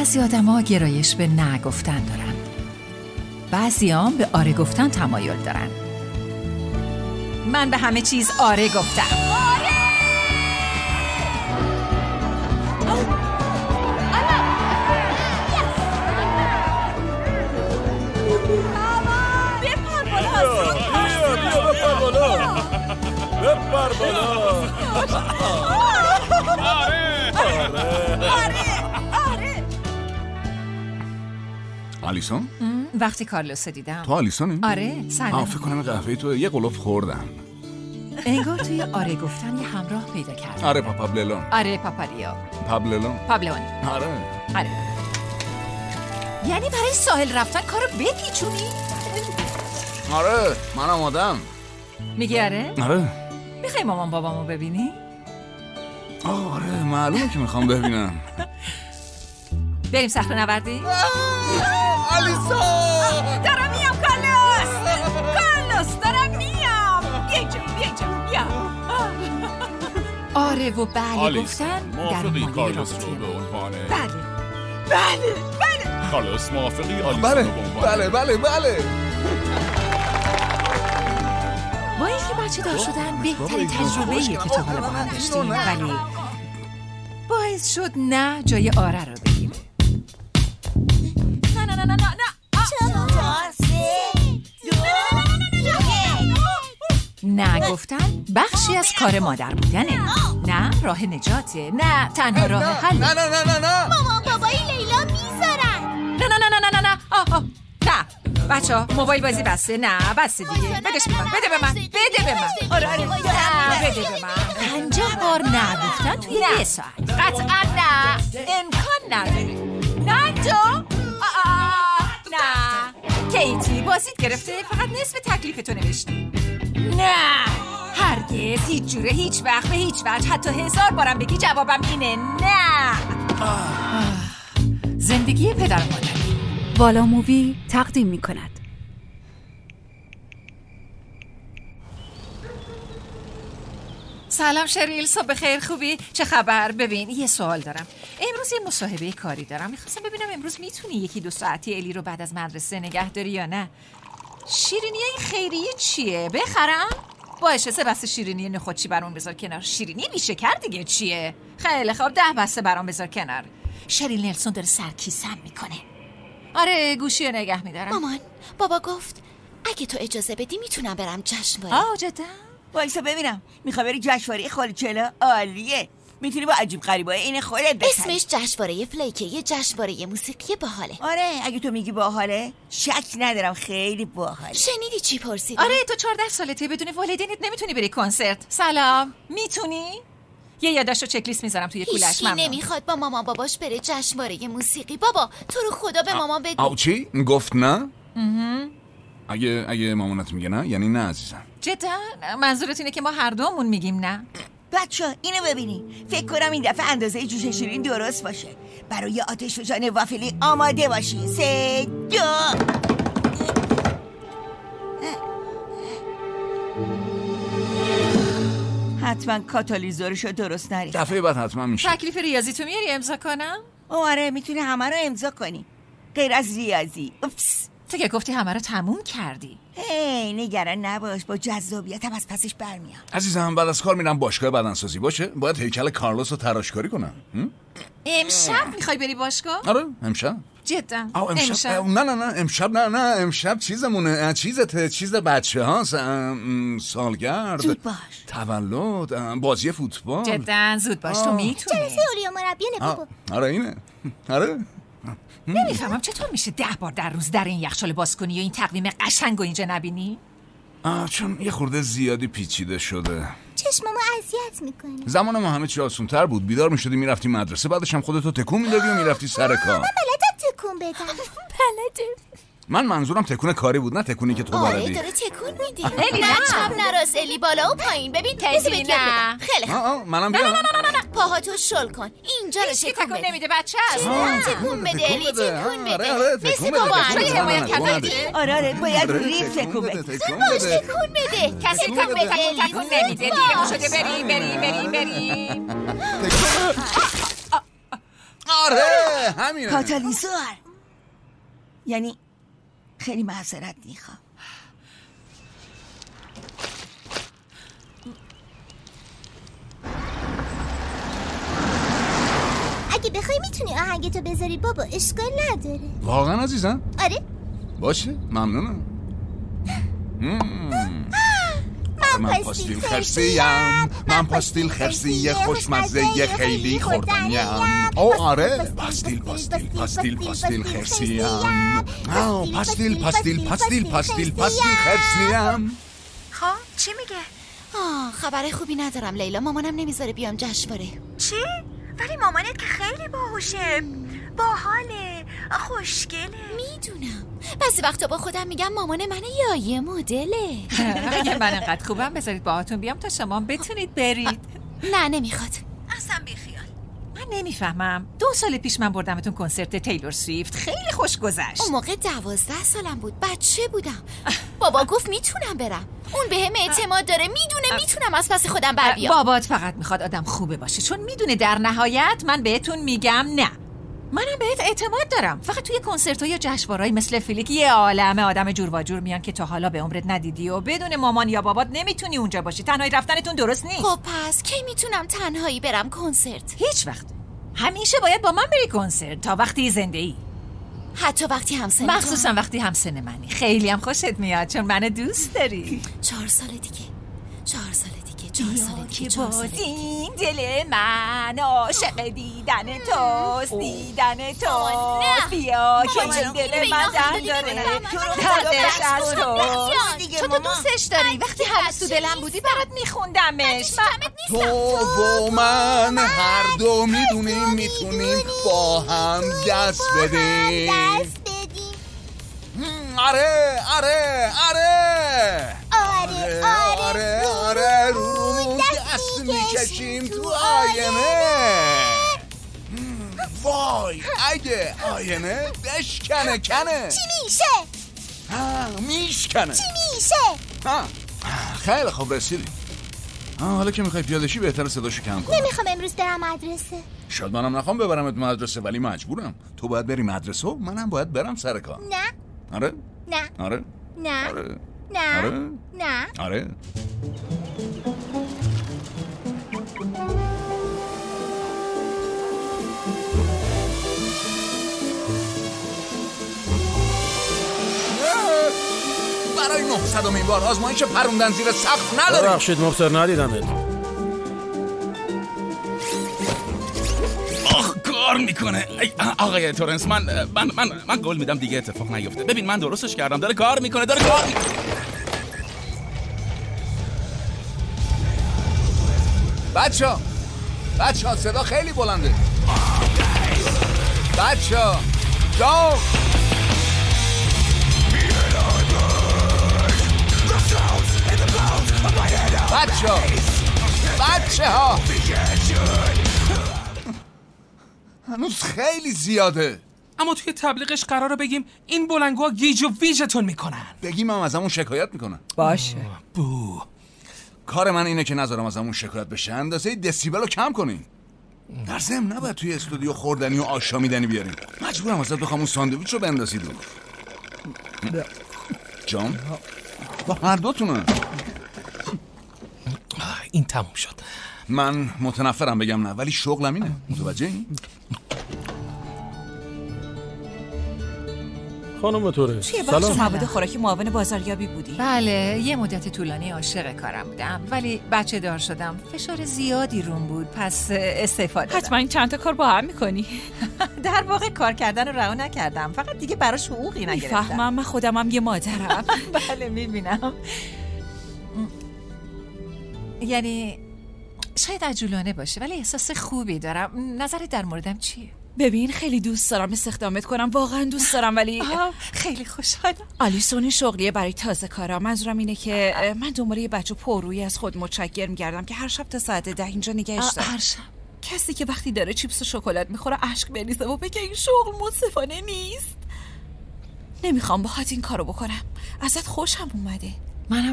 بعضی آدم‌ها گرایش به نه گفتن دارن، بعضی‌ها به آره گفتن تمایل دارن. من به همه چیز آره گفتم. آره! بپر بالا. آره. آلیسون؟ وقتی کارلوس دیدم. تو آلیسونی؟ آره، سلام. فکر کنم قهوه تو یه قلوف خوردم. انگار توی آره گفتن یه همراه پیدا کردم. آره پاپابللون. آره پاپالیا. پابللون. آره. یعنی برای ساحل رفتن کارو بپیچونی؟ آره منم آدم. میگی آره؟ آره. میخوای مامان بابامو ببینی؟ آره معلومه که میخوام ببینم. بریم صخره نوردی؟ آلیسون دارم میام کارلوس دارم میام. بیا. آره و بله گفتن در مایه کارلوس رابطه رو به عنوان بله. کارلوس موافقی آلیسون رو به عنوان بله. با اینکه بچه دار شدن بهترین تجربه‌ایه که تا حالا با هم داشتیم، ولی باعث شد نه جای آره رو بگیره. نه. نه گفتن بخشی از کار مادر بودنه. نه راه نجاته. نه تنها راه حل. نه مامان بابای لیلا میذارن. نه. نه بچه‌ها موبایل بازی بسته. نه بسته دیگه. بدش به من. بده به من. آره. نه بده به من. 50 بار نه گفتن توی یه ساعت. قطعا نه. امکان نداره. نه تو. نه. کیتی بازیت گرفته، فقط نصف تکلیفتو نوشتی. نه هرگز، هیچ جوره، هیچ وقت، به هیچ وجه، حتی 1000 بارم بگی جوابم اینه نه. زندگی پدر و مادر. والا مووی تقدیم می کند. سلام شریل، صبح خیر، خوبی؟ چه خبر؟ ببین یه سوال دارم. امروز یه مصاحبه کاری دارم، میخواستم ببینم امروز میتونی 1-2 ساعتی الی رو بعد از مدرسه نگه داری یا نه. شیرینیای خیریه چیه؟ بخرم؟ باشه 3 بسته شیرینی نخودچی برام بذار کنار. شیرینی بی شکر دیگه چیه؟ خیلی خوب 10 بسته برام بذار کنار. شریل نلسون داره سرکیسم میکنه. آره گوشی رو نگه میدارم. مامان بابا گفت اگه تو اجازه بدی میتونم برم جشنواره. جدا؟ وایسا ببینم. میخوای بری جشنواره خالچلا؟ عالیه. میتونی با عجیب غریبای این خودت بخری. اسمش جشنواره فلیکه، یه جشنواره موسیقی باحاله. آره اگه تو میگی باحاله شک ندارم خیلی باحاله. شنیدی چی پرسیدم؟ آره تو 14 سالته، بدون والدینت نمیتونی بری کنسرت. سلام میتونی؟ یه یادداشت و چک لیست میذارم توی کولش. هیچکی نمیخواد با مامان باباش بره جشنواره موسیقی. بابا تو رو خدا به مامان بگو. چی؟ گفت نه؟ اگه مامانت میگه نه یعنی نه عزیزم. جدا؟ منظورت اینه که ما هر دومون میگیم نه؟ بچه اینو ببینی. فکر کنم این دفعه اندازه جوش شیرین درست باشه. برای آتش فشان وافلی آماده باشی. 3 2 حتما کاتالیزورشو درست نریخت. دفعه بعد حتما میشه. تکلیف ریاضی تو میاری امضا کنم؟ آره میتونی همه رو امضا کنی غیر از ریاضی. اوپس. تو که گفتی همه رو تموم کردی. هی نگران نباش، با جذابیتم از پسش برمیام. عزیزم بعد از کار میرم باشگاه بدنسازی. باشه باید هیکل کارلوس رو تراشکاری کنم. امشب میخوای بری باشگاه؟ آره امشب. جدا؟ امشب نه امشب نه امشب چیزمونه. چیز بچه هاست. سالگرد، زود باش، تولد، بازی فوتبال. جدا زود باش. تو میتونی. جلسه اولیا مربیانه بابا. آره اینه. آره نمیفهمم چطور میشه 10 بار در روز در این یخچال باز کنی و این تقویم قشنگو اینجا نبینی؟ چون یه خورده زیادی پیچیده شده. چشمامو اذیت میکنه. زمان ما همه چی آسون‌تر بود. بیدار میشدی میرفتی مدرسه، بعدش هم خودتو تکون میدادی و میرفتی سر کار. من بلدم تکون بدم. بلده. من منظورم تکون کاری بود، نه تکونی که تو بلدی. آره داره تکون میدی. الی نه چپ نراست الی، بالا و پایین. ببین تزی نه. خیلی خوب. منم بیام. نه پاهاتو شل کن. اینجا رو تکون بده. نمیده بچه است. تکون بده الی، تکون بده. مثل بابا توی حمایت کردی. آره باید ریف تکون بده. تکون بده. کسی تکون نمیده. دیگه شده بریم. آره همینه. کاتالیزور. یعنی خیلی معذرت میخوام. اگه بخوای میتونی آهنگتو بذاری بابا، اشکال نداره. واقعا عزیزم؟ آره. باشه ممنونم. من پاستیل خرسیم، من پاستیل خرسی خوشمزه خیلی خوردنیم. آره پاستیل پاستیل پاستیل پاستیل خرسیم. پاستیل پاستیل پاستیل پاستیل پاستیل خرسیم. خب چی میگه؟ خبر خوبی ندارم لیلا، مامانم نمیذاره بیام جشنواره. چی؟ ولی مامانت که خیلی باهوشه، باحاله، خوشگله. میدونم بعضی وقتا با خودم میگم مامان من یه مدله. اگه من انقدر خوبم بذارید باهاتون بیام تا شما بتونید برید. نه نمیخواد. اصلا بیخیال. من نمیفهمم. 2 سال پیش من بردمتون کنسرت تیلور سویفت، خیلی خوش گذشت. اون موقع 12 سالم بود، بچه بودم. بابا گفت میتونم برم، اون بهم اعتماد داره، میدونه میتونم از پس خودم بر بیام. بابات فقط میخواد آدم خوبه باشه، چون میدونه در نهایت من بهتون میگم نه. منم بهت اعتماد دارم. فقط توی کنسرت‌ها یا جشنواره‌های مثل فیلیک یه عالمه آدم جور و جور میان که تا حالا به عمرت ندیدی و بدون مامان یا بابات نمیتونی اونجا باشی. تنهایی رفتنتون درست نیست. خب پس کی میتونم تنهایی برم کنسرت؟ هیچ وقت. همیشه باید با من بری کنسرت تا وقتی زنده‌ای. حتی وقتی همسن مخصوصا وقتی همسن منی. خیلی هم خوشت میاد چون منو دوست داری. 4 سال دیگه 4 سال دیگه که بازین دل من عاشق دیدن توست، دیدن توست. بیا که این دل من درد داره، دردش از توست. چون تو دوستش داری. وقتی هنوز تو دلم بودی برات میخوندمش. تو و من هر دو میدونیم میتونیم با هم دست بدیم. آره آره آره آره آره آره رو دست میکشیم تو آینه. وای اگه آینه بشکنه کنه چی میشه؟ میشکنه. چی میشه؟ خیلی خوب رسیدیم. حالا که میخوای پیاده شی بهتره صداشو کم کنی. نمیخوام امروز برم مدرسه. شاید منم نخوام ببرمت مدرسه ولی مجبورم. تو باید بری مدرسه و منم باید برم سر کار. نه. آره نه. آره نه. آره نه. آره نه. آره. برای 900مین بار آزمایش پروندن زیر سقف نداریم. ببخشید مبصر ندیدمت. کار میکنه. آقای تورنس من قول میدم دیگه اتفاق نیفته. ببین من درستش کردم، داره کار میکنه. بچه ها صدا خیلی بلنده. بچه ها جو بچه ها هنوز خیلی زیاده. اما توی تبلیغش قراره بگیم این بلنگوها گیج و ویژتون میکنن. بگیم هم از همون شکایت میکنن. باشه. بو کار من اینه که نذارم از همون شکایت بشه. اندازه دسیبل رو کم کنین. در ضمن نباید توی استودیو خوردنی و آشامیدنی بیاریم. مجبورم ازت بخوام اون ساندویچ رو بندازید. جان با هر دوتونه. این تموم شد. من متنفرم بگم نه ولی شغلم اینه. متوجهی؟ خانم تورنس توی بخش مواد خوراکی معاون بازاریابی بودی؟ بله یه مدت طولانی عاشق کارم بودم ولی بچه دار شدم، فشار زیادی روم بود پس استعفا دادم. حتما این چند تا کار با هم میکنی. در واقع کار کردن رو رها نکردم، فقط دیگه براش حقوقی نگرفتم. میفهمم، من خودمم یه مادرم. بله میبینم. یعنی شاید عجولانه باشه ولی احساس خوبی دارم. نظرت در موردم چیه؟ ببین خیلی دوست دارم استخدامت کنم، واقعا دوست دارم ولی خیلی خوشحالم. آلیسون شغلیه برای تازه کارا. منظورم اینه که من دنبال یه بچه پررویی از خود متشکر می‌گردم که هر شب تا ساعت 10 اینجا نگهش دارم. هر شب؟ کسی که وقتی داره چیپس و شکلات میخوره اشک بریزه و بگه این شغل منصفانه نیست. نمیخوام باهات این کارو بکنم. ازت خوشم اومده. منم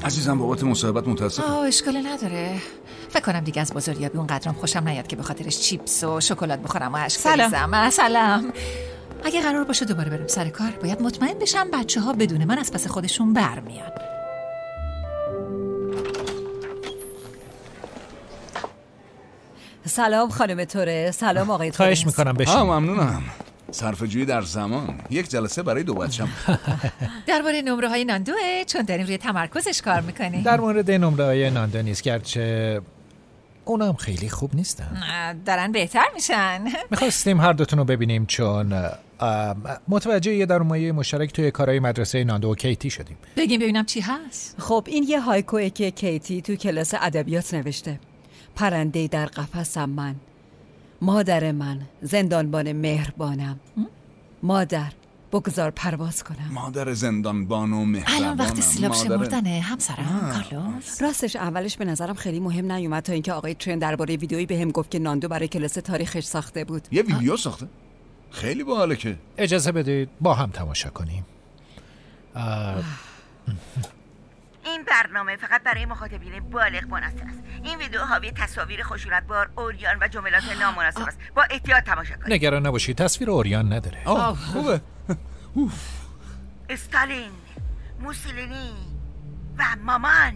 عزیزم بابت مصاحبت متاسفم. اشکال نداره. فکر کنم دیگه از بزرگیابی اونقدرام خوشم نیاد که به خاطرش چیپس و شکلات بخورم و اشک بریزم. سلام. اگه قرار باشه دوباره برم سر کار باید مطمئن بشم بچه‌ها بدون من از پس خودشون برمیان. سلام خانم توره. سلام آقای تورنس. خواهش میکنم بشین. ممنونم. صرفه‌جویی در زمان. یک جلسه برای 2 بچه‌م. درباره نمره‌های ناندوه چون داریم روی تمرکزش کار میکنیم. در مورد نمره‌های ناندو نیست، گرچه اونم خیلی خوب نیستن. دارن بهتر میشن. میخواستیم هر دوتون رو ببینیم چون متوجه یه درمایه مشترک توی کارهای مدرسه ناندو و کیتی شدیم. بگیم ببینم چی هست. خب این یه هایکوئه که کیتی تو کلاس ادبیات نوشته. پرنده در قفسم من، مادر من زندانبان مهربانم. مادر بگذار پرواز کنم. مادر زندانبان و مهربانم. الان وقت سیلاب شمردنه همسرم کارلوس. راستش اولش به نظرم خیلی مهم نیومد تا اینکه آقای ترن درباره ویدیویی بهم گفت که ناندو برای کلاس تاریخش ساخته بود. یه ویدیو ساخته؟ خیلی باحاله که. اجازه بدید با هم تماشا کنیم. این برنامه فقط برای مخاطبین بالغ مناسب است. این ویدیو حاوی تصاویر خشونتبار، اوریان و جملات نامناسب است. با احتیاط تماشا کنید. نگران نباشید، تصویر اوریان نداره. خوبه. استالین، موسولینی و مامان.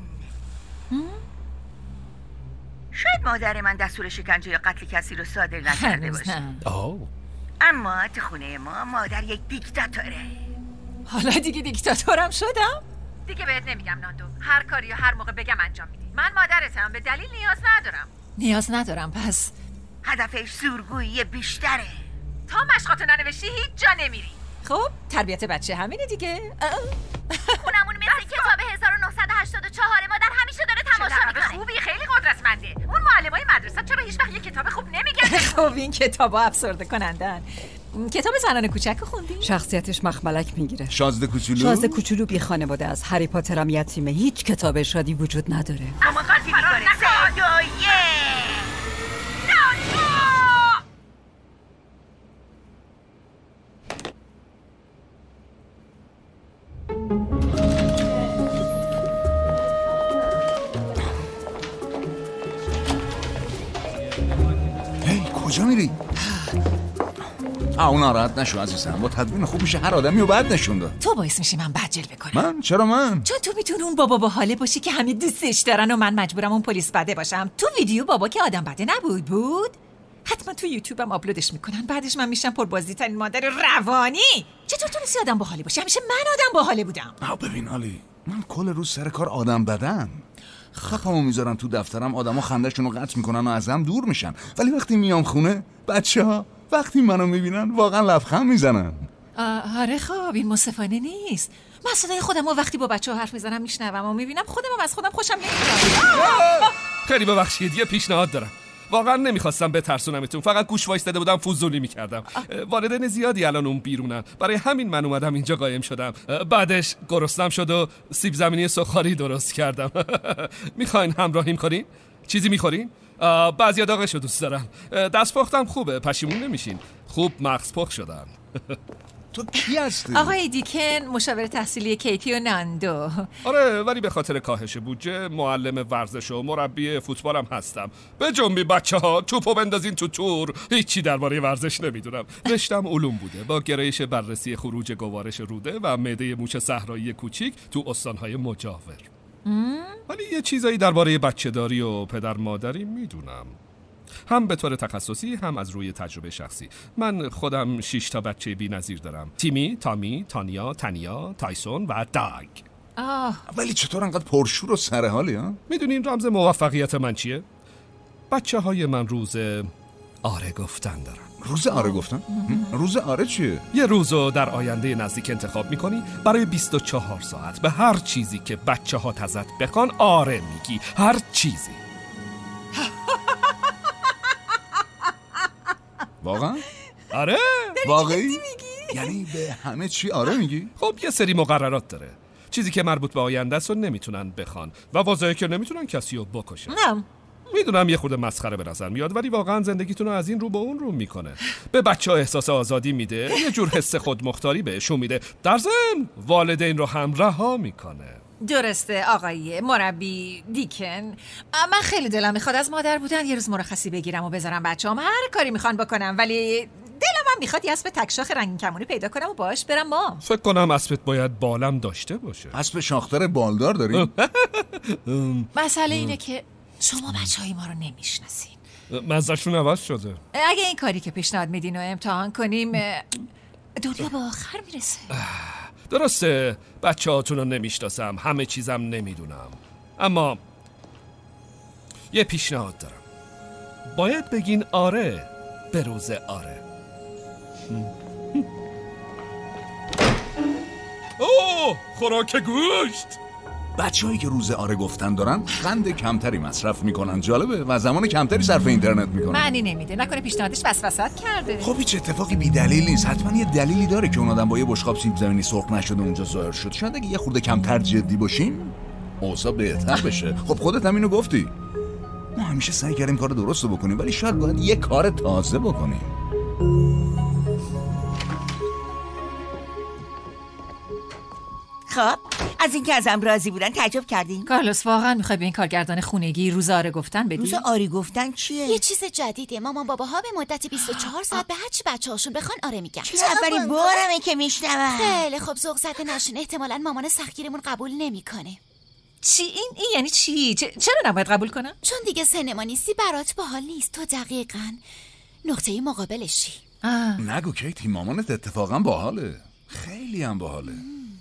شاید مادر من دستور شکنجه یا قتل کسی رو صادر نکرده باشه. اما تو خونه ما مادر یک دیکتاتوره. حالا دیگه دیکتاتورم شدم؟ دیگه بهت نمیگم ناندو. هر کاری یا هر موقع بگم انجام میدی. من مادرتم، به دلیل نیاز ندارم. پس هدفش زورگویی بیشتره. تا مشقاتو ننوشتی هیچ جا نمیری. خب تربیت بچه همینه دیگه. خونمون مثل کتاب 1984 مادر همیشه داره تماشا میکنه. خوبی، خیلی قدرتمنده. اون معلمای مدرسه چرا هیچ وقت یه کتاب خوب نمیگن؟ خب این کتابا افسرده کنندن. کتاب زنان کوچک رو خوندی؟ شخصیتش مخملک میگیره. شازده کوچولو بی خانواده است. هری پاتر هم یتیمه. هیچ کتاب شادی وجود نداره. اما قاطی میکنه. 3، 2، 1. هی کجا میری؟ اون ناراحت نشو عزیزم، با تدوین خوب میشه هر آدمی رو بد نشون داد. تو باعث میشی من بد جلوه کنم. من؟ چرا من؟ چون تو میتونی اون بابا باحاله باشی که همه دوستش دارن و من مجبورم اون پلیس بده باشم. تو ویدیو بابا که آدم بده بود؟ حتما تو یوتیوبم آپلودش میکنن، بعدش من میشم پربازی ترین مادر روانی. چطور تونستی آدم باحاله باشی؟ همیشه من آدم باحاله بودم. ببین آلی، من کل روز سر کار آدم بدم. خپمو میذارم تو دفترم، آدما خنده‌شون رو قطع میکنن و ازم دور میشن، ولی وقتی میام خونه بچه‌ها وقتی منو میبینن واقعا لبخند میزنن. آره خب این منصفانه نیست. من صدای خودم و وقتی با بچه‌ها حرف میزنم میشنوم و میبینم خودم از خودم خوشم نمیاد. خیلی ببخشید، یه پیشنهاد دارم. واقعا نمیخواستم بترسونمتون، فقط گوش وایستاده بودم فضولی میکردم. والدین زیادی الان اون بیرونن، برای همین من اومدم اینجا قایم شدم. بعدش گرسنم شد و سیب زمینی سوخاری درست کردم. میخواین همراهیم کنین؟ چیزی میخورین؟ بعضیا داغشو دوست دارن. دستپختم خوبه، پشیمون نمیشین. خوب مغز پخت شدم. تو کی هستی؟ آقای دیکن، مشاور تحصیلی کیتی و ناندو. آره، ولی به خاطر کاهش بودجه معلم ورزش و مربی فوتبالم هستم. به جنبی بچه‌ها توپو بندازین تو تور. هیچی درباره ورزش نمیدونم. رشتم علوم بوده با گرایش بررسی خروج گوارش روده و معده موش صحرایی کوچیک تو استان‌های مجاور. ولی یه چیزایی درباره بچه‌داری و پدر مادری میدونم. هم به طور تخصصی هم از روی تجربه شخصی. من خودم 6 تا بچه بی‌نظیر دارم. تیمی، تامی، تانیا، تنیا، تایسون و داگ. ولی چطور انقدر پرشور و سرحالی ها؟ میدونین رمز موفقیت من چیه؟ بچه‌های من روز آره گفتن دارن. روز آره گفتن؟ روز آره چیه؟ یه روزو در آینده نزدیک انتخاب میکنی برای 24 ساعت به هر چیزی که بچه‌ها ازت بخوان آره میگی. هر چیزی. واقعا؟ آره. واقعی؟ یعنی به همه چی آره میگی؟ خب یه سری مقررات داره. چیزی که مربوط به آینده است رو نمیتونن بخوان و واضحه که نمیتونن کسی رو بکشن. نه. میدونم یه خورده مسخره به نظر میاد، ولی واقعا زندگیتون رو از این رو به اون رو میکنه. به بچه‌ها احساس آزادی میده، یه جور حس خودمختاری بهشون میده. در ضمن والدین رو هم رها میکنه. درسته آقای مربی دیکن. من خیلی دلم میخواد از مادر بودن یه روز مرخصی بگیرم و بذارم بچه‌ام هر کاری میخوان بکنم، ولی دلم هم میخواد یه اسب تکشاخ رنگین کمونی پیدا کنم و باهاش برم ما. فکر کنم اسبت باید بالم داشته باشه. اسب شاخدار بالدار داری؟ مسئله اینه که شما بچه‌های ما رو نمیشناسین. مزه‌شون عوض شده. اگه این کاری که پیشنهاد میدین رو امتحان کنیم دنیا به آخر میرسه. درسته بچه هاتون رو نمیشناسم، همه چیزم نمیدونم، اما یه پیشنهاد دارم. باید بگین آره به روز آره. اوه خوراک گوشت. بچه‌هایی که روز آره گفتن دارن قند کمتری مصرف میکنن. جالبه و زمان کمتری صرف اینترنت میکنن. معنی نمیده، نکنه پیشنهادش وسوسات کرده. خب هیچ اتفاقی بی دلیل نیست. حتما یه دلیلی داره که اون آدم با یه بشقاب سیب زمینی سرخ نشده اونجا ظاهر شد. شاید اگه یه خورده کمتر جدی باشیم اوضاع بهتر بشه. خب خودت هم اینو گفتی. ما همیشه سعی کردیم کار درست رو بکنیم، ولی شاید باید یه کار تازه بکنیم. خب از اینکه ازم راضی بودن تعجب کردین؟ کارلوس واقعا میخوای به این کارگردان خونگی روز آره گفتن بدی؟ روز آری گفتن چیه؟ یه چیز جدیده. مامان باباها به مدت 24 ساعت به هر چی بچه‌هاشون بخوان آره میگن. چرا اولین بارمه که میشنوم؟ خیلی خب ذوق زده نشین. احتمالاً مامان سختگیرمون قبول نمیکنه. چی این یعنی چی؟ چرا نباید قبول کنم؟ چون دیگه سن ما نیستی، برات باحال نیست. تو دقیقاً نقطه مقابلشی. نگو کیتی، مامانت اتفاقا باحاله. خیلی هم باحاله.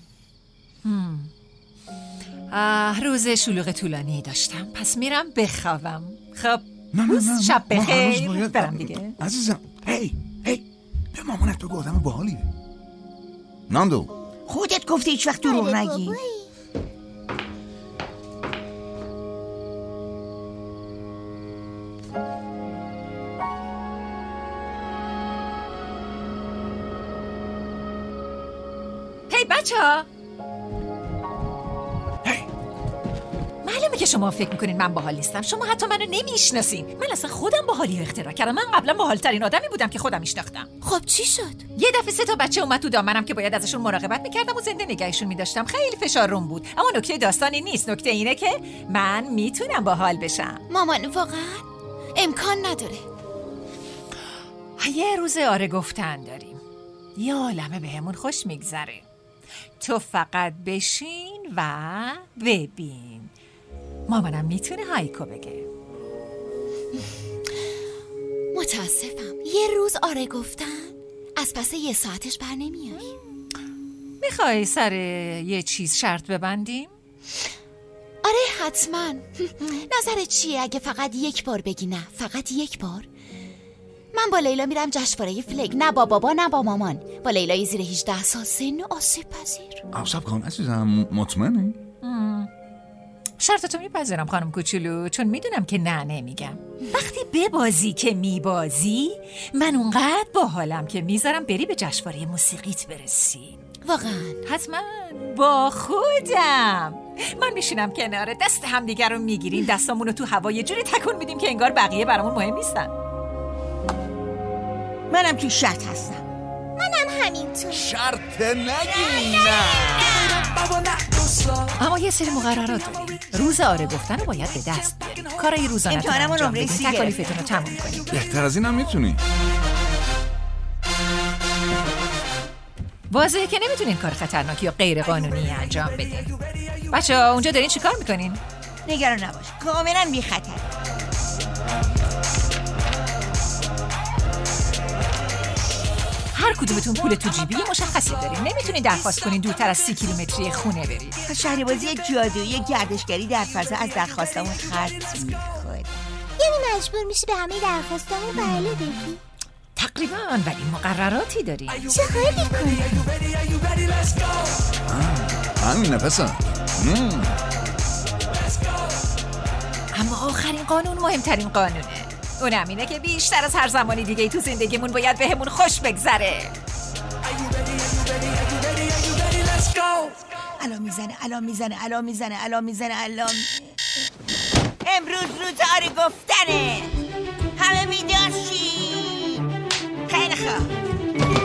روز شلوغ طولانی داشتم، پس میرم بخوابم. خب روز شب بخیر. برم دیگه عزیزم. هی به مامانت بگو آدم باحالیه. ناندو خودت گفتی هیچ وقت دروغ نگی. هی بچه‌ها، معلومه که شما فکر میکنین من باحال نیستم. شما حتی منو نمیشناسین. من اصلا خودم باحالی رو اختراع کردم. من قبلا باحال‌ترین آدمی بودم که خودم میشناختم. خب چی شد؟ یه دفعه 3 تا بچه اومد تو دامنم که باید ازشون مراقبت میکردم و زنده نگهشون میداشتم. خیلی فشار روم بود، اما نکته داستانی نیست. نکته اینه که من میتونم باحال بشم. مامان واقعا امکان نداره. یه روز آره گفتن داریم. یه عالمه بهمون خوش میگذره. تو فقط بشین و ببین. مامانم میتونه هایکو بگه. متاسفم. یه روز آره گفتن از پس یه ساعتش بر نمیای. میخوای سر یه چیز شرط ببندیم؟ آره حتما. نظرت چیه اگه فقط یک بار بگی نه؟ فقط یک بار. من با لیلا میرم جشنواره فلگ. نه با بابا نه با مامان. با لیلای زیر 18 سال سن و آسیب پذیر. صبر کن عزیزم، مطمئنی؟ شرطتو میپذیرم خانم کوچولو، چون میدونم که نه نمیگم. وقتی ببازی که میبازی، من اونقدر باحالم که میذارم بری به جشنواره موسیقیت برسی. واقعا؟ حتما با خودم. من میشینم کنار، دست همدیگر رو میگیریم، دستامونو تو هوا یه جوری تکون میدیم که انگار بقیه برامون مهم نیستن. منم تو شرط هستم. منم همینطور. شرط نگی نه. اما یه سری مقررات داریم. روز آره گفتن رو باید به دست بیاریم. کارای روزانه رو انجام بدیم. تکالیفتون رو تموم کنیم. بهتر از این هم میتونی. واضحه که نمیتونین کار خطرناکی یا غیر قانونی انجام بدین. بچه‌ها اونجا دارین چیکار میکنین؟ نگران نباش، کاملا بی خطر. هر کدومتون پول تو جیبی مشخصی دارین. نمیتونین درخواست کنین دورتر از 30 کیلومتری خونه برید. شهربازی جادویی گردشگری در فضا از درخواستمون خرج می‌خواد. یعنی مجبور میشی به همه درخواستمون بله بگی؟ تقریبا، ولی مقرراتی داریم. چه خیلی کنی؟ همینه پسر. اما آخرین قانون مهمترین قانونه. اونم اینه که بیشتر از هر زمانی دیگه تو زندگیمون باید بهمون خوش بگذره. الان میزنه. امروز روز آره گفتنه. همه بیدار شی. خیلی خوب.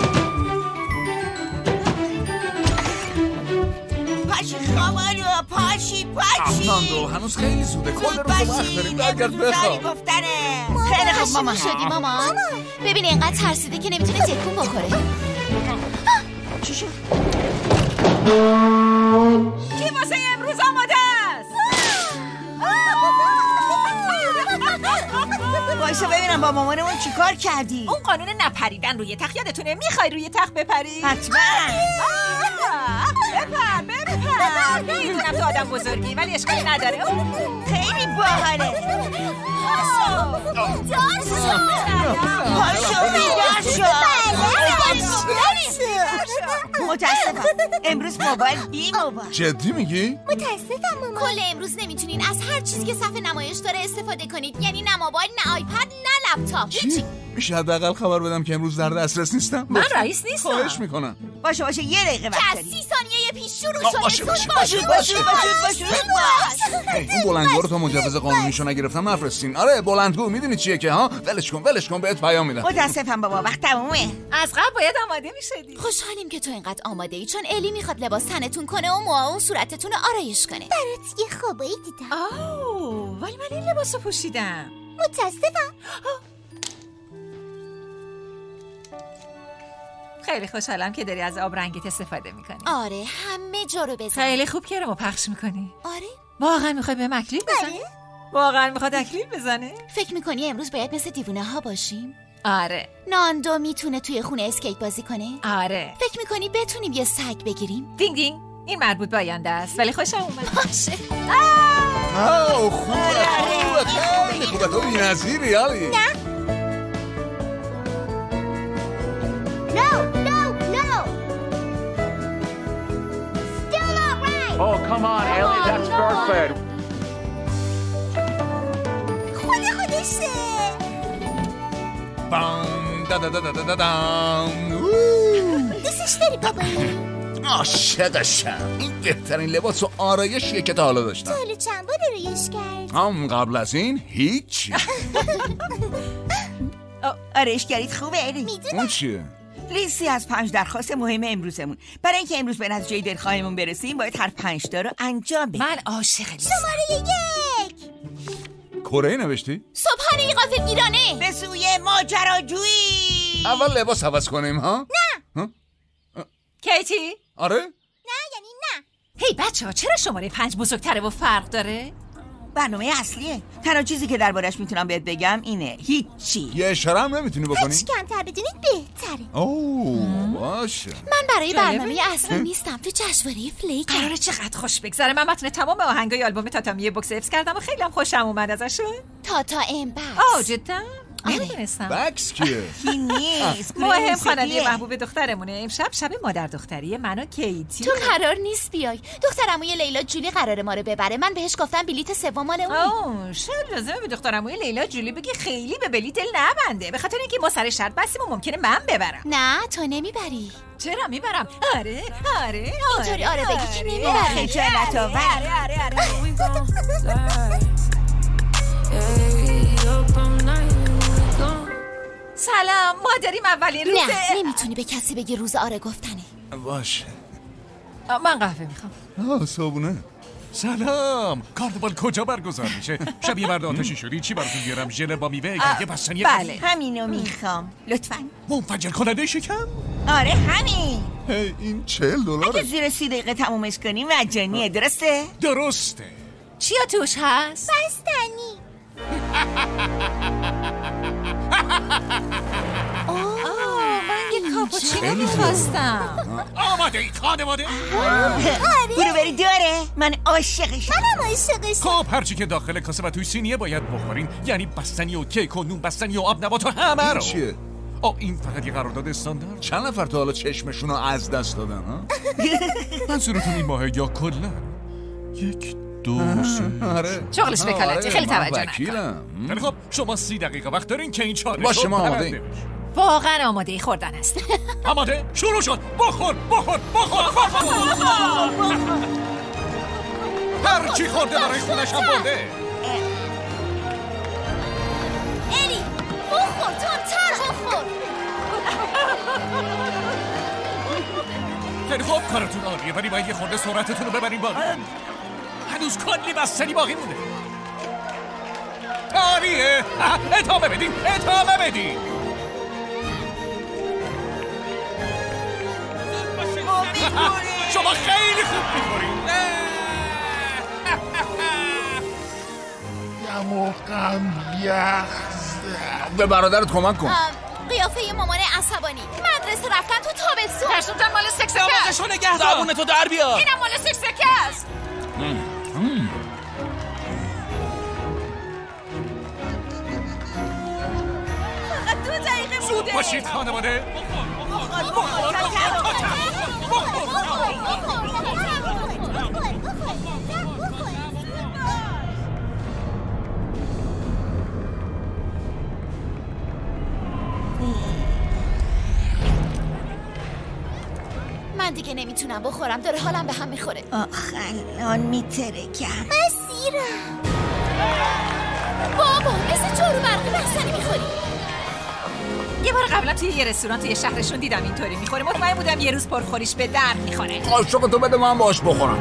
پاشی خامالو، پاشی. ناندو هنوز خیلی زوده. کل روز وقت داریم. برگرد بخواب. گفتنه. خیلی خوب مامان. شدی مامان؟ ببین اینقدر ترسیده که نمیتونه تکون بخوره. چی شد؟ کی واسه امروز آماده است؟ وایسا ببینم با مامانمون چیکار کردی؟ اون قانون نپریدن روی تخت یادتونه؟ میخوای روی تخت بپری؟ حتما. بپر. میدونم تو آدم بزرگی ولی اشکالی نداره. خیلی باحاله. متاسفم امروز موبایل بی موبایل. جدی میگی؟ متاسفم مامان. کل امروز نمیتونین از هر چیزی که صفحه نمایش داره استفاده کنید. یعنی نه موبایل، نه آیپد، نه لپتاپ. هیچی. میشه حداقل خبر بدم که امروز در دسترس نیستم؟ من رئیس نیستم. خواهش میکنم. باشه یه دقیقه وقت داری. 30 ثانیه پیش شروع شده. باشه. اون بلندگو رو تا مجوز قانونیشو نگرفتم نفرستین. آره بلندگو میدونی چیه که ها؟ ولش کن بهت پیام میدم. متاسفم بابا وقت تمومه. از قبل باید آماده میشدی. خوشحالیم که تو اینقدر آماده ای چون الی میخواد لباس تنتون کنه و موها و صورتتون رو آرایش کنه. برات یه خوابایی دیدم. ولی من این لباسو پوشیدم. متاسفم. خیلی خوشحالم که داری از آب رنگت استفاده میکنی. آره همه جا رو بزن. خیلی خوب کرمو پخش میکنی. آره واقعا میخوای به اکلیل بزنی؟ واقعا میخواد اکلیل بزنه؟ فکر میکنی امروز باید مثل دیوونه ها باشیم؟ آره. ناندو میتونه توی خونه اسکیت بازی کنه؟ آره. فکر میکنی بتونیم یه سگ بگیریم؟ دینگ دینگ. این مربوط به آینده است ولی خوشم اومد. باشه. خوبه تو بی‌نظیری علی. Oh, come on, Ellie, that's perfect. خودشه. بام دوستش داری بابایی؟ عاشقشم. این بهترین لباس و آرایشیه که تا حالا داشتم. حالا چند بار رویش کرد؟ قبل از این هیچ. آرایشگریت خوبه الی؟ اون چیه؟ لیستی از 5 درخواست مهم امروزمون. برای اینکه امروز به نتیجه دلخواهمون برسیم باید هر 5 تا رو انجام بدیم. من عاشق لیستم. شماره 1. کره نوشتی؟ صبحانه غافلگیرانه به سوی ماجراجویی. اول لباس عوض کنیم ها؟ نه. کیتی؟ آره؟ نه یعنی نه. هی بچه‌ها چرا شماره 5 بزرگتره و فرق داره؟ برنامه اصلیه. تنها چیزی که دربارش میتونم بهت بگم اینه هیچی. یه اشاره هم نمیتونی بکنی؟ هرچی کمتر بدونید بهتره. باشه. من برای برنامه اصلی نیستم. تو جشنواره فلیک قراره چقدر خوش بگذره. من متن تمام آهنگای آلبوم تاتامی بوکس حفظ کردم و خیلی هم خوشم اومد ازشون. تاتا ام بکس. جدا؟ نمیدونستم. بکس کیه؟ کی نیست. مهم خواننده محبوب دخترمونه. امشب شب مادر دختری من و کیتی. تو قرار نیست بیای. دخترعموی لیلا جولی قراره ما رو ببره. من بهش گفتم بلیت سوم مال اون. شاید لازمه به دخترعموی لیلا جولی بگی خیلی به بلیت دل نبنده. به خاطر اینکه ما سر شرط بستیم و ممکنه من ببرم. نه تو نمیبری. چرا میبرم؟ آره. اینطوری آره بگی که نمیبری. خجالت آور. سلام، ما داریم اولین روز. نه نمیتونی به کسی بگی روز آره گفتنی. باشه. من قهوه میخوام. صابونه. سلام. کارناوال کجا برگزار میشه؟ شب یه مرد آتشی شدی چی براتون بیارم؟ ژل با میوه یه بستنی. بله همینو میخوام لطفاً. منفجر کننده شکم؟ آره همین. این $40. اگه زیر 30 دقیقه تمومش کنیم مجانیه. درسته؟ درسته. چیا توش هست؟ بستنی. من یه کاپوچینو میخواستم. آماده اید خانواده؟ بلوبری داره؟ من عاشقشم. منم عاشقشم. خب هرچی که داخل کاسه و توی سینیه باید بخورین. یعنی بستنی و کیک و نون بستنی و آب نبات و همه رو. چیه؟ این فقط یه قرارداد استاندارد. چند نفر تا حالا چشمشون رو از دست دادن ها؟ منظورتون این ماهه یا کلا؟ 1 2 3 آره. شغلش بکالتی خیلی توجه نکن. خیلی خب شما 30 دقیقه وقت دارین که این چالش باشه ما آماده ایم. واقعا آماده خوردن است. آماده؟ شروع شد. بخور. هر چی خورده برای خونش هم برده. الی بخور تر بخور. خیلی خوب کارتون عالیه ولی باید یه خورده سرعتتون رو ببرین بالا. هنوز کلی بستنی باقی مونده. تاریه. ادامه بدین. شما خیلی خوب میخورین. دماغم یخ. به برادرت کمک کن. قیافه مامان عصبانی. مدرسه رفتن تو تابستون. پرسون جان مال سکسکه است. دماغشو نگه دار. زبونتو در بیار. اینم مال سکسکه است. فقط 2 دقیقه بوده. زود باشید خانواده. من دیگه نمیتونم بخورم، داره حالم به هم میخوره. الان میترکم. مسیرم بابا مثل جارو برقی بستنی میخوری. یه بار قبلا توی یه رستوران توی شهرشون دیدم اینطوری میخوره. مطمئن بودم یه روز پرخوریش به درد میخوره. قاشق تو بده من باش بخورم.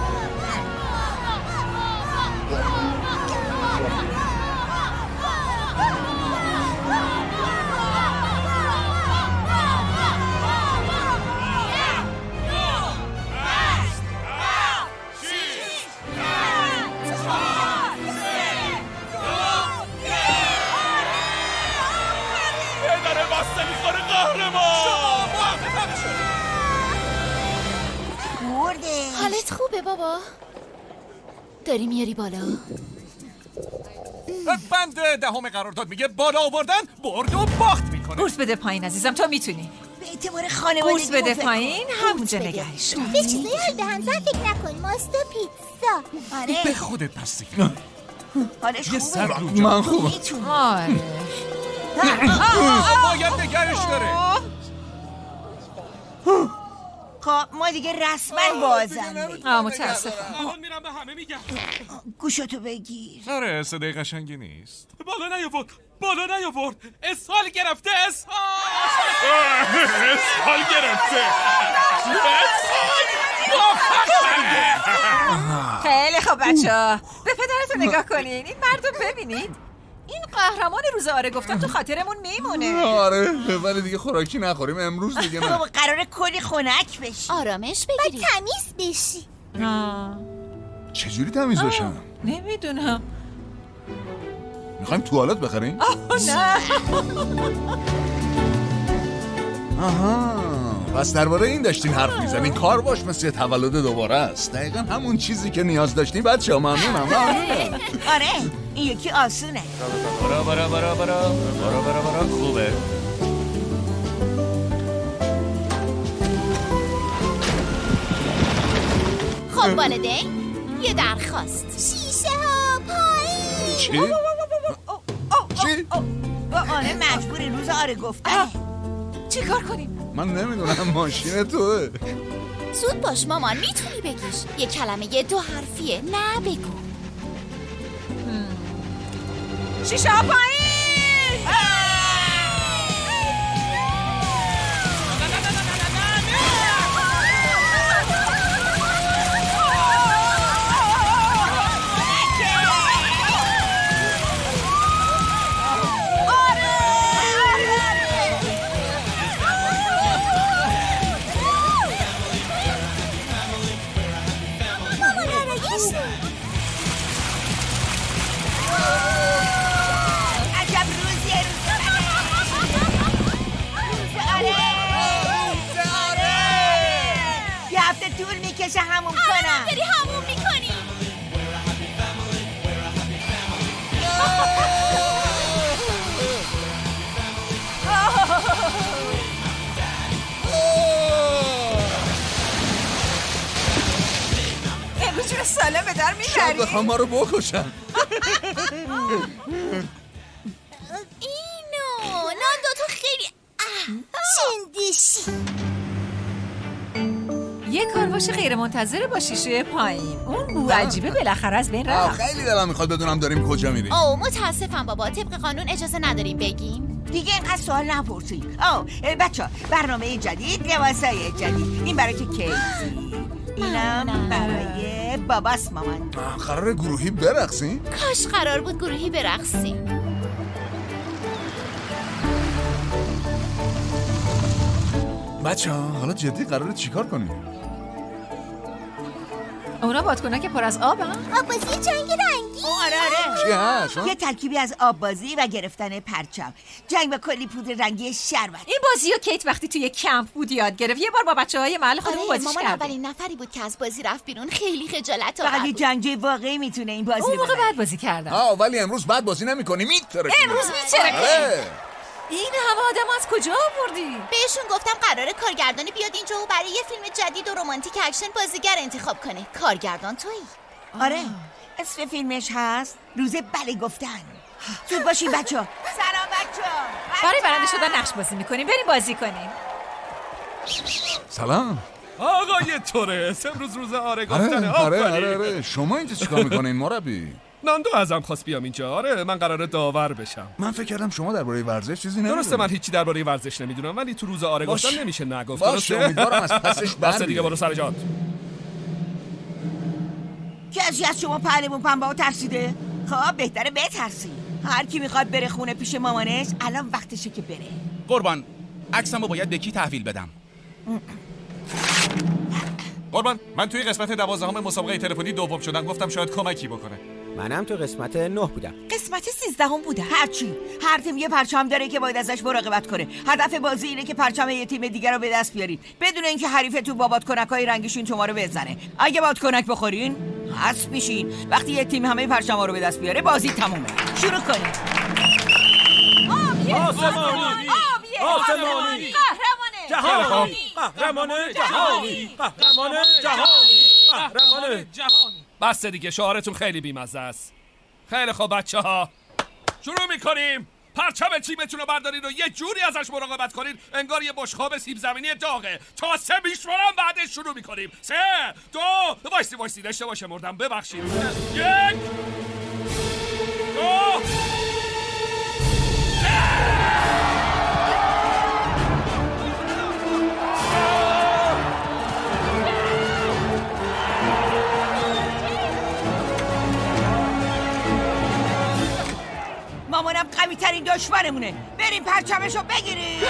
حالت خوبه بابا؟ داری میاری بالا؟ بند 10 قرارداد میگه بالا آوردن برد و باخت میکنه. قورت بده پایین عزیزم، تو میتونی. به اعتبار خانوادگی قورت بده پایین، همونجا نگهش کن. به چیزای حال به همزن فکر نکن. ماست و پیتزا. آره به خودت بستی. حالش یه خوبه. سر رو من خوبه. آره باید نگهش داره. خب ما دیگه رسما بازنده. متاسفم. الان میرم به همه میگم. گوشتو بگیر. آره صدای قشنگی نیست. بالا نیاورد. اسهال گرفته. اسهال گرفته. خیلی خوب بچه‌ها، به پدرتون نگاه کنین. این مردم ببینید. این قهرمان روز آره گفتم تو خاطرمون میمونه. آره ولی دیگه خوراکی نخوریم امروز دیگه. نه بابا قراره کلی خنک بشی. آرامش باید بگیری. تمیز بشی. چجوری تمیز بشم؟ نمیدونم. میخوایم توالت بخریم؟ نه. آها پس درباره این داشتین حرف میزنین. کار باش مثل تولد دوباره است. دقیقا همون چیزی که نیاز داشتین. بچه ها ممنونم. آره این یکی آسونه. برا خوبه. خب والدین یه درخواست. شیشه ها پایین. چی؟ چی؟ آره مجبوری روز آره گفتن. چی کار کنیم؟ من نمیدونم ماشین توه. زود باش مامان، میتونی بگیش. یه کلمه یه 2 حرفیه. نه بگو. شیشه ها پایین. میکشه همون کنم. داری همون میکنی. امروز چرا سالم به در شاید میبری؟ بخوام ما رو بکشن. اینو ناندو تو خیلی چندشی. یه کارواش غیر منتظره با شیشه پایین. اون بو عجیبه بالاخره از بین رفت. خیلی دلم میخواد بدونم داریم کجا میریم. متاسفم بابا، طبق قانون اجازه نداریم بگیم. دیگه اینقدر سوال نپرسید. بچه ها برنامه جدید، لباسای جدید. این برای تو کیتی، اینم برای خونه باباست مامان. قراره گروهی برقصین؟ کاش قرار بود گروهی برقصیم. بچه‌ها حالا جدی قراره چیکار کنیم؟ اونا بادکنک پر از آبن؟ آب‌بازی جنگ رنگی. آره چی هست؟ یه ترکیبی از آب‌بازی و گرفتن پرچم، جنگ با کلی پودر رنگی شربت. این بازی و کیت وقتی توی کمپ بود یاد گرفت. یه بار با بچه‌های محل خودمون بازیش مامان کردیم. اولین نفری بود که از بازی رفت بیرون. خیلی خجالت فقط آور یه بود. جنگجوی واقعی میتونه این بازی اون رو موقع ببره. بعد بازی کردم. ولی امروز بعد بازی نمی‌کنی میتره. امروز میتره. این همه آدم از کجا آوردی؟ بهشون گفتم قراره کارگردانی بیاد اینجا و برای یه فیلم جدید و رمانتیک اکشن بازیگر انتخاب کنه. کارگردان تویی؟ آره اسم فیلمش هست روز بله گفتن. زود باشین بچه‌ها. سلام بچه‌ها. برای برنده شدن نقش بازی میکنیم. بریم بازی کنیم. سلام. آقای تورس امروز روز آره گفتنه. آره شما اینجا چیکار میکنین مربی؟ ناندو ازم خواست بیام اینجا. آره من قراره داور بشم. من فکر کردم شما درباره ورزش چیزی نمیدونید. درسته من هیچی درباره ورزش نمیدونم ولی تو روز آره گفتن نمیشه نگفت. درسته امیدوارم از پسش بس دیگه برو سر جات. کسی از شما پهلوون پنبه ها ترسیده؟ خب بهتره بترسی. هر کی میخواد بره خونه پیش مامانش الان وقتشه که بره. قربان عکسمو باید به کی تحویل بدم؟ قربان من توی قسمت 12 مسابقه تلفنی دوم شدم. گفتم شاید کمکی بکنه. منم تو قسمت 9 بودم. قسمت 13 بودم. هرچی هر تیم یه پرچم داره که باید ازش مراقبت کنه. هدف بازی اینه که پرچم یه تیم دیگر رو به دست بیارید بدون اینکه حریفتون با بادکنک‌های رنگیشون شما رو بزنه. اگه بادکنک بخورین حذف میشین. وقتی یه تیم همه پرچم‌ها رو به دست بیاره بازی تمومه. شروع کنید. آسمانی قهرمان جهانی قهرمان جهانی قهرمان جهانی قهرمان جهانی. بس دیگه شعارتون خیلی بیمزه است. خیلی خوب بچه‌ها شروع می‌کنیم. پرچم تیمتون رو بردارین و یه جوری ازش مراقبت کنین انگار یه بشقاب سیب زمینی داغه. تا 3 میشمارم بعدش شروع می‌کنیم. 3 2 وایسی اشتباه شمردم ببخشید. 1 2 مامانم قوی ترین دشمنمونه. بریم پرچمشو بگیریم.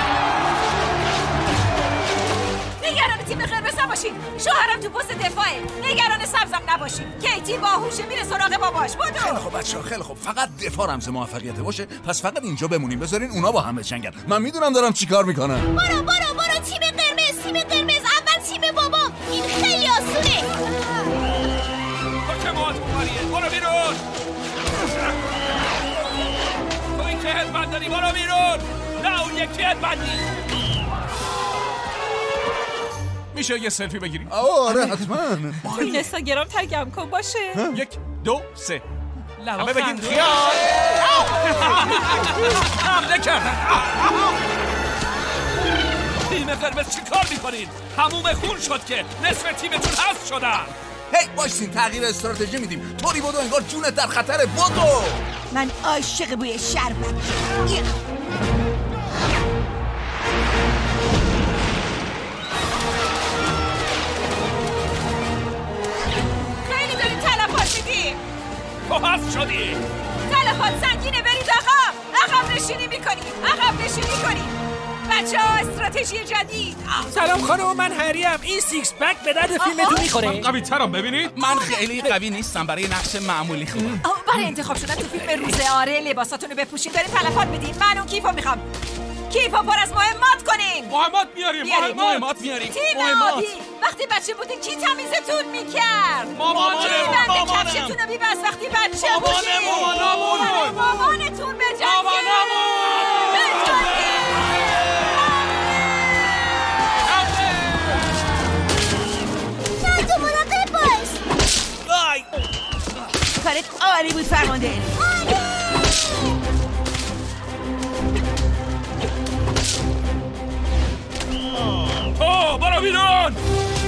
نگران تیم قرمز نباشین. شوهرم تو پست دفاعه. نگران سبزم نباشین. کیتی باهوشه میره سراغ باباش. بدو. خیلی خوب بچه‌ها خیلی خوب. فقط دفاع رمز موفقیت باشه. پس فقط اینجا بمونیم. بذارین اونا با هم بجنگن. من میدونم دارم چیکار میکنم. برو تیم قرمز اول تیم بابام. این خیلی آسونه. تو که مواد ببریه برو بیرون. تو این که هدبند داری برو بیرون. نه اون یکی هدبندی. میشه یه سلفی بگیریم؟ آره حتما. این اینستاگرام تگم کن باشه. 1 2 3 همه بگین خیال. حمله کردن. تیم قرمز چی کار میکنین؟ هموم خون شد که نصف تیمتون حذف شدن. هی باشین تغییر استراتژی میدیم. طوری بدو انگار جونت در خطره. بدو. من عاشق بوی شربت. خیلی داریم تلفات میدیم. تو حذف شدی. تلفات سنگینه. برید عقب نشینی کنیم. بچه ها استراتژی جدید. سلام خانم من هریم. این سیکس پک به درد فیلمتون میخوره. من قوی ترم ببینید. من خیلی قوی نیستم برای نقش معمولی خوبم. برای انتخاب شدن تو فیلم روز آره لباساتونو بپوشین. دارین تلفات بدین. من اون کیفو میخوام. کیفو پر از مهمات کنین. مهمات میاریم. تیم آبی وقتی بچه بودین کی تمیزتون میکرد؟ مامانم. کفشتون رو میبست وقتی بچه بودین. مامانتون به جنگه. تو مراقب باش. کارت عالی بود فرمانده. برو بیرون.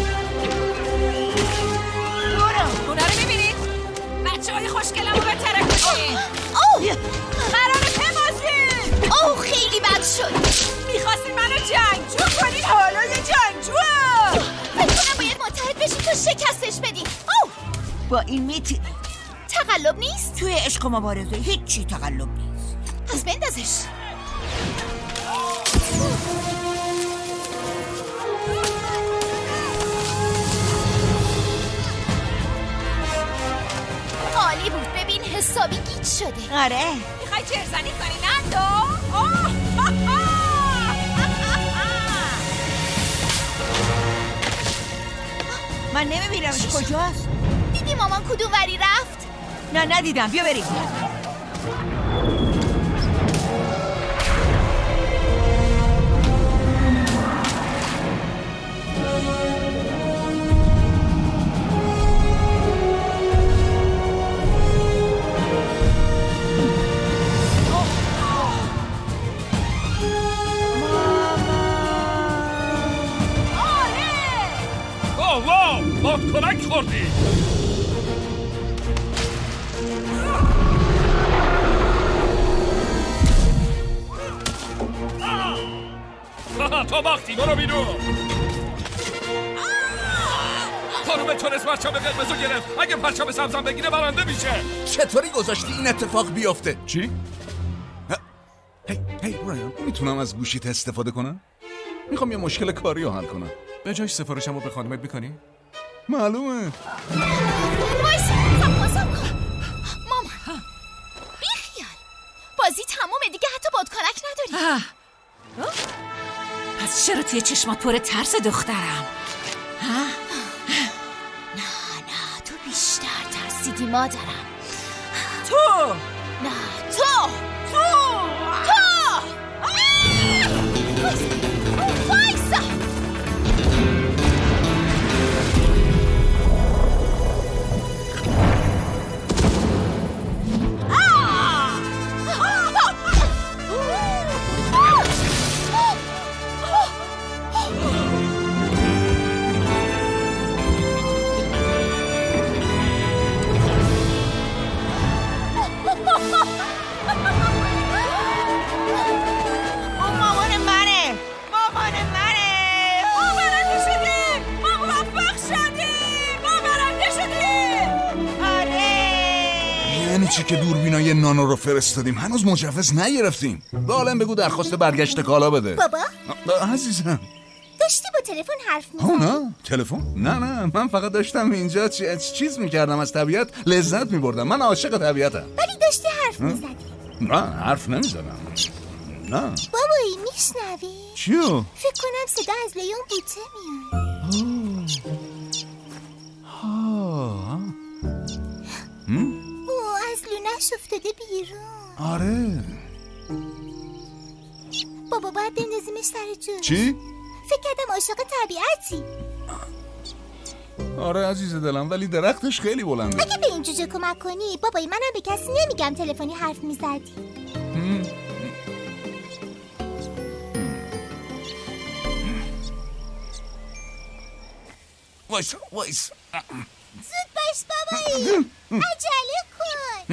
اونا رو میبینید؟ بچه های خوشگلم رو به طرف بشین. قرار بمازید. خیلی بد شد. میخواستین منو جنگجو کنین. حالا یه جنگجو هم. فکر کنم باید متحد بشین تا شکستش بدین. با این میتونی. تقلب نیست؟ توی عشق و مبارزه هیچی تقلب نیست. پس بندازش. عالی بود. ببین حسابی گیج شده. آره. میخوای چرزنی کنی نندو؟ من نمیبینمش. کجاست؟ دیدی مامان کدوم وری رفت؟ نه ندیدم. بیا بریم. بادکنک خوردی. تو باختی. برو بیرون. خانوم تونس پرچم قرمزو گرفت. اگه پرچم سبزم بگیره برنده میشه. چطوری گذاشتی این اتفاق بیفته؟ چی؟ هی برایان، میتونم از گوشیت استفاده کنم؟ میخوام یه مشکل کاری رو حل کنم. به جاش سفارشمو به خانمت میکنی؟ معلومه. وایس سب کن. مامان بیخیال. بازی تمومه دیگه. حتی بادکنک نداری. پس چرا توی چشمات پر ترس دخترم؟ نه تو بیشتر ترسیدی مادرم. تو نه تو وایسا. چی که دوربینای نانو رو فرستادیم هنوز مجوز نگرفتیم. به عالم بگو درخواست برگشت کالا بده. بابا عزیزم داشتی با تلفن حرف می‌زدی؟ نه تلفن؟ نه من فقط داشتم اینجا چیز میکردم، از طبیعت لذت میبردم. من عاشق طبیعتم. ولی داشتی حرف می‌زدی. نه حرف نمیزدم. نه بابایی میشنوی؟ چیو؟ فکر کنم صدا از لیون بوته میاد. از لونش افتاده بیرون. آره بابا باید بندازیمش سر جوش. چی؟ فکر کردم عاشق طبیعتی. آره عزیز دلم، ولی درختش خیلی بلنده. اگه به این جوجه کمک کنی بابایی منم به کسی نمیگم تلفنی حرف میزدی. وایس زود باش بابایی. عجله کن.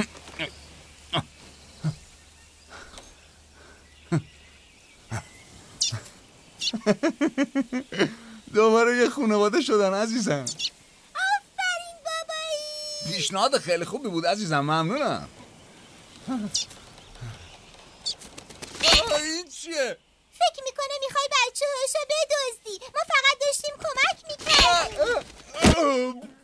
دوباره یه خانواده شدن عزیزم. آفرین بابایی. پیشنهاد خیلی خوبی بود عزیزم، ممنونم. این چیه؟ فکر میکنه میخوای بچه هاشو بدزدی. ما فقط داشتیم کمک میکردیم.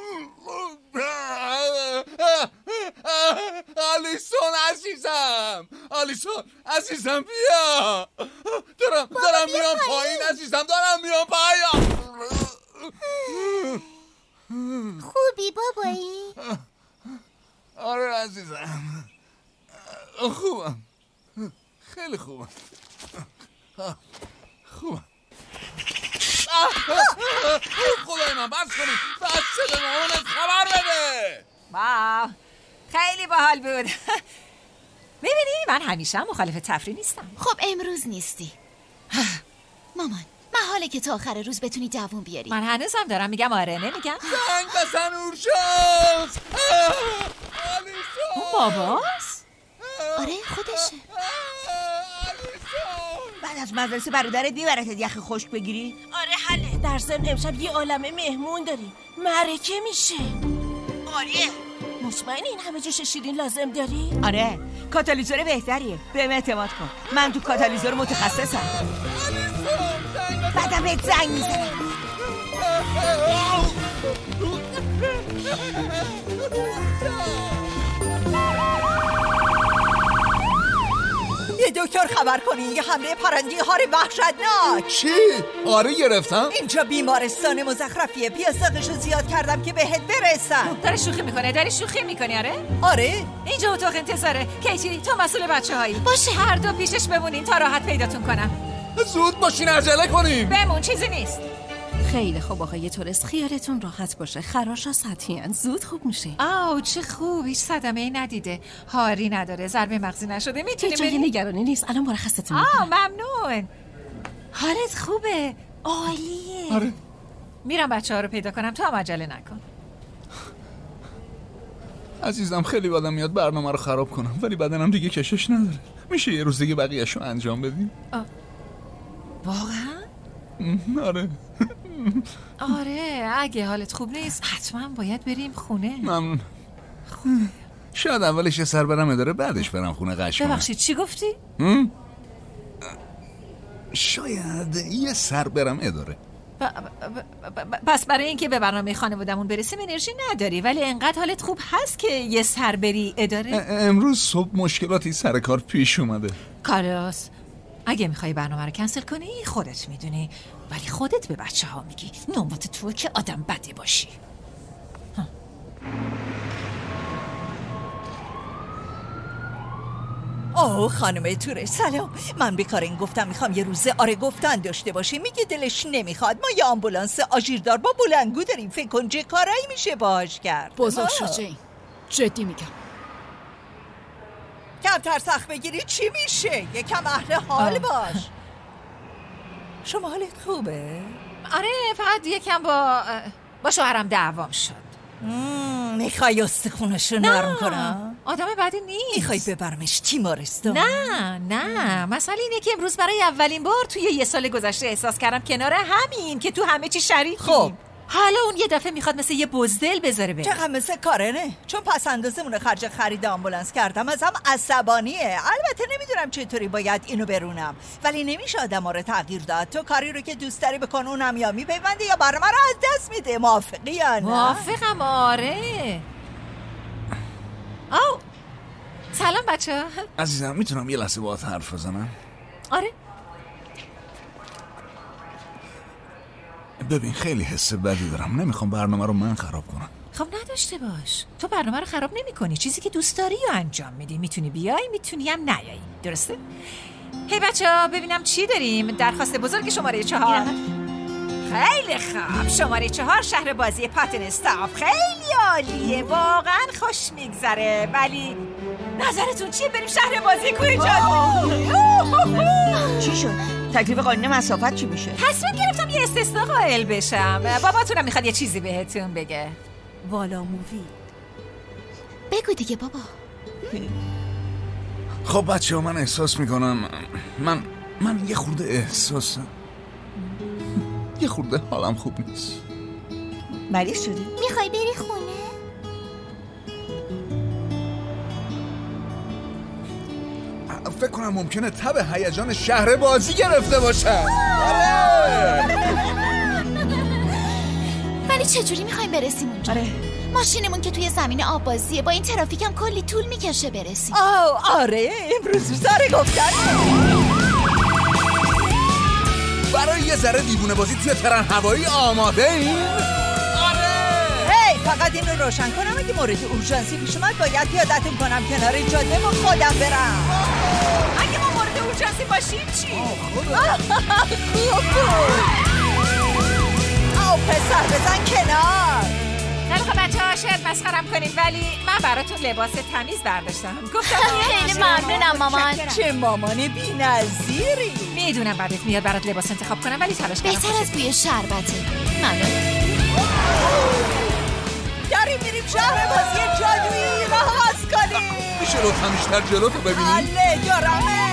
آلیسون عزیزم بیا. دارم میام پایین عزیزم، دارم میام پایین. خوبی بابایی؟ آره عزیزم خوبم، خیلی خوبم. خدای من بس کنید، بچه به مامانت خبر بده. واو خیلی باحال بود. میبینی من همیشه مخالف تفریح نیستم. خب امروز نیستی. مامان محاله که تا آخر روز بتونی دووم بیاری. من هنوزم دارم میگم آره نمیگم. زنگ بزن اورژانس. اون باباست؟ آره خودشه. بعد از مدرسه برادرت میبرت یخ خشک بگیری؟ آره حله. در ضمن امشب یه عالمه مهمون داریم. معرکه میشه. عالیه. مطمئنی این همه جوش شیرین لازم داری؟ آره، کاتالیزور بهتریه. بهم اعتماد کن. من تو کاتالیزور متخصصم. بعدم بهت زنگ میزنم. یه دکتر خبر کنی، یه حمله پرندی هار وحشتناک. چی؟ آره گرفتم. اینجا بیمارستان مزخرفیه. پیازداغشو زیاد کردم که بهت برسن. داری شوخی میکنی؟ آره. اینجا اتاق انتظاره. کیتی تو مسئول بچه‌هایی. باشه هر دو پیشش بمونین تا راحت پیداتون کنم. زود باشین عجله کنیم. بمون چیزی نیست. خیلی خوب آقای تورس، خیالتون راحت باشه. خراشا سطحی‌اند، زود خوب میشه. چه خوب، هیچ صدمه‌ای ندیده، هاری نداره، ضربه مغزی نشده. میتونی جای نگرانی نیست، الان مرخصتون میکنم. ممنون. حالت خوبه؟ عالیه. آره. میرم بچه‌ها رو پیدا کنم، تو هم عجله نکن. عزیزم خیلی بدم میاد برنامه رو خراب کنم، ولی بدنم دیگه کشش نداره. میشه یه روز دیگه بقیه‌شو انجام بدیم؟ واقعا؟ آره اگه حالت خوب نیست حتما باید بریم خونه. ممنون. شاید اولش یه سر برم اداره، بعدش برم خونه قش کنم. ببخشید چی گفتی؟ شاید یه سر برم اداره. پس برای اینکه به برنامه خانوادمون برسیم انرژی نداری، ولی انقدر حالت خوب هست که یه سر بری اداره؟ امروز صبح مشکلاتی سر کار پیش اومده. کارلوس اگه میخوای برنامه رو کنسل کنی خودت میدونی، ولی خودت به بچه ها میگی نوبت تو که آدم بده باشی. خانم توره سلام. من به کارین گفتم میخوام یه روزه آره گفتن داشته باشه. میگه دلش نمیخواد. ما یه آمبولانس آژیردار با بلنگو داریم. فکر کن چه کارایی میشه باهاش کرد. بزرگ شو جین، جدی میگم. کمتر سخت بگیری چی میشه؟ یکم اهل حال باش. شما حالت خوبه؟ آره فقط یکم با شوهرم دعوام شد. میخوای استخونشو نرم کنم؟ آدم بدی نیست. میخوای ببرمش تیمارستان؟ نه مسئله اینه که امروز برای اولین بار توی یه سال گذشته احساس کردم کنار همین که تو همه چی شریکیم. خب حالا اون یه دفعه میخواد مثل یه بزدل بذاره بره. چقدر مثل کارنه، چون پس اندازمون خرج خرید آمبولانس کردم ازم عصبانیه. البته نمیدونم چطوری باید اینو برونم، ولی نمیشه آدم رو تغییر داد. تو کاری رو که دوست داری بکن اونم یا میپیونده یا برنامه رو از دست میده. موافقی یا نه؟ موافقم. آره. سلام بچه. عزیزم میتونم یه لحظه باهات حرف بزنم؟ آره. ببین خیلی حس بدی دارم، نمیخوام برنامه رو من خراب کنم. خب نداشته باش، تو برنامه رو خراب نمی کنی. چیزی که دوست داری رو انجام میدی. میتونی بیای میتونی هم نیایی، درسته؟ هی بچه‌ها ببینم چی داریم. درخواست بزرگ شماره 4. خیلی خوب، شماره 4 شهر بازی پاتن استاف. خیلی عالیه، واقعا خوش میگذره. ولی نظرتون چیه بریم شهر بازی کوه جادو؟ چی شد؟ تکلیف قانونی مسافت چی میشه؟ تصمیم گرفتم یه استثنا قائل بشم. باباتونم میخواد یه چیزی بهتون بگه. والا مووی. بگو دیگه بابا. خب بچه ها من احساس میکنم من یه خورده حالم خوب نیست. مریض شدی؟ میخوای بری خونه؟ فکر کنم ممکنه تب هیجان شهر بازی گرفته باشم. ولی چجوری میخوایم برسیم اونجا؟ ماشینمون که توی زمین آب بازیه، با این ترافیک هم کلی طول میکشه برسیم. آره امروز سر گفتن برای یه ذره دیوونه بازی توی ترن هوایی آماده این؟ هی فقط این رو روشن کنم. اگه مورد اورژانسی پیش اومد باید پیادتون کنم کنار جاده و خودم برم. اگه ما مورد اورژانسی باشیم چی؟ خوب بود. پسر بزن کنار. خیلی خب بچه‌ها شاید مسخرم کنید ولی من براتون لباس تمیز برداشتم. گفتم خیلی ممنونم مامان. چه مامان بی‌نظیری. میدونم بعدت میاد برات لباس انتخاب کنم ولی تلاش کردم. بهتر از بوی شربته. ممنون. داریم میریم شهر بازی جادویی را باز کنیم. میشه لطفا بیشتر جلو تو ببینیم؟ بله دارمه.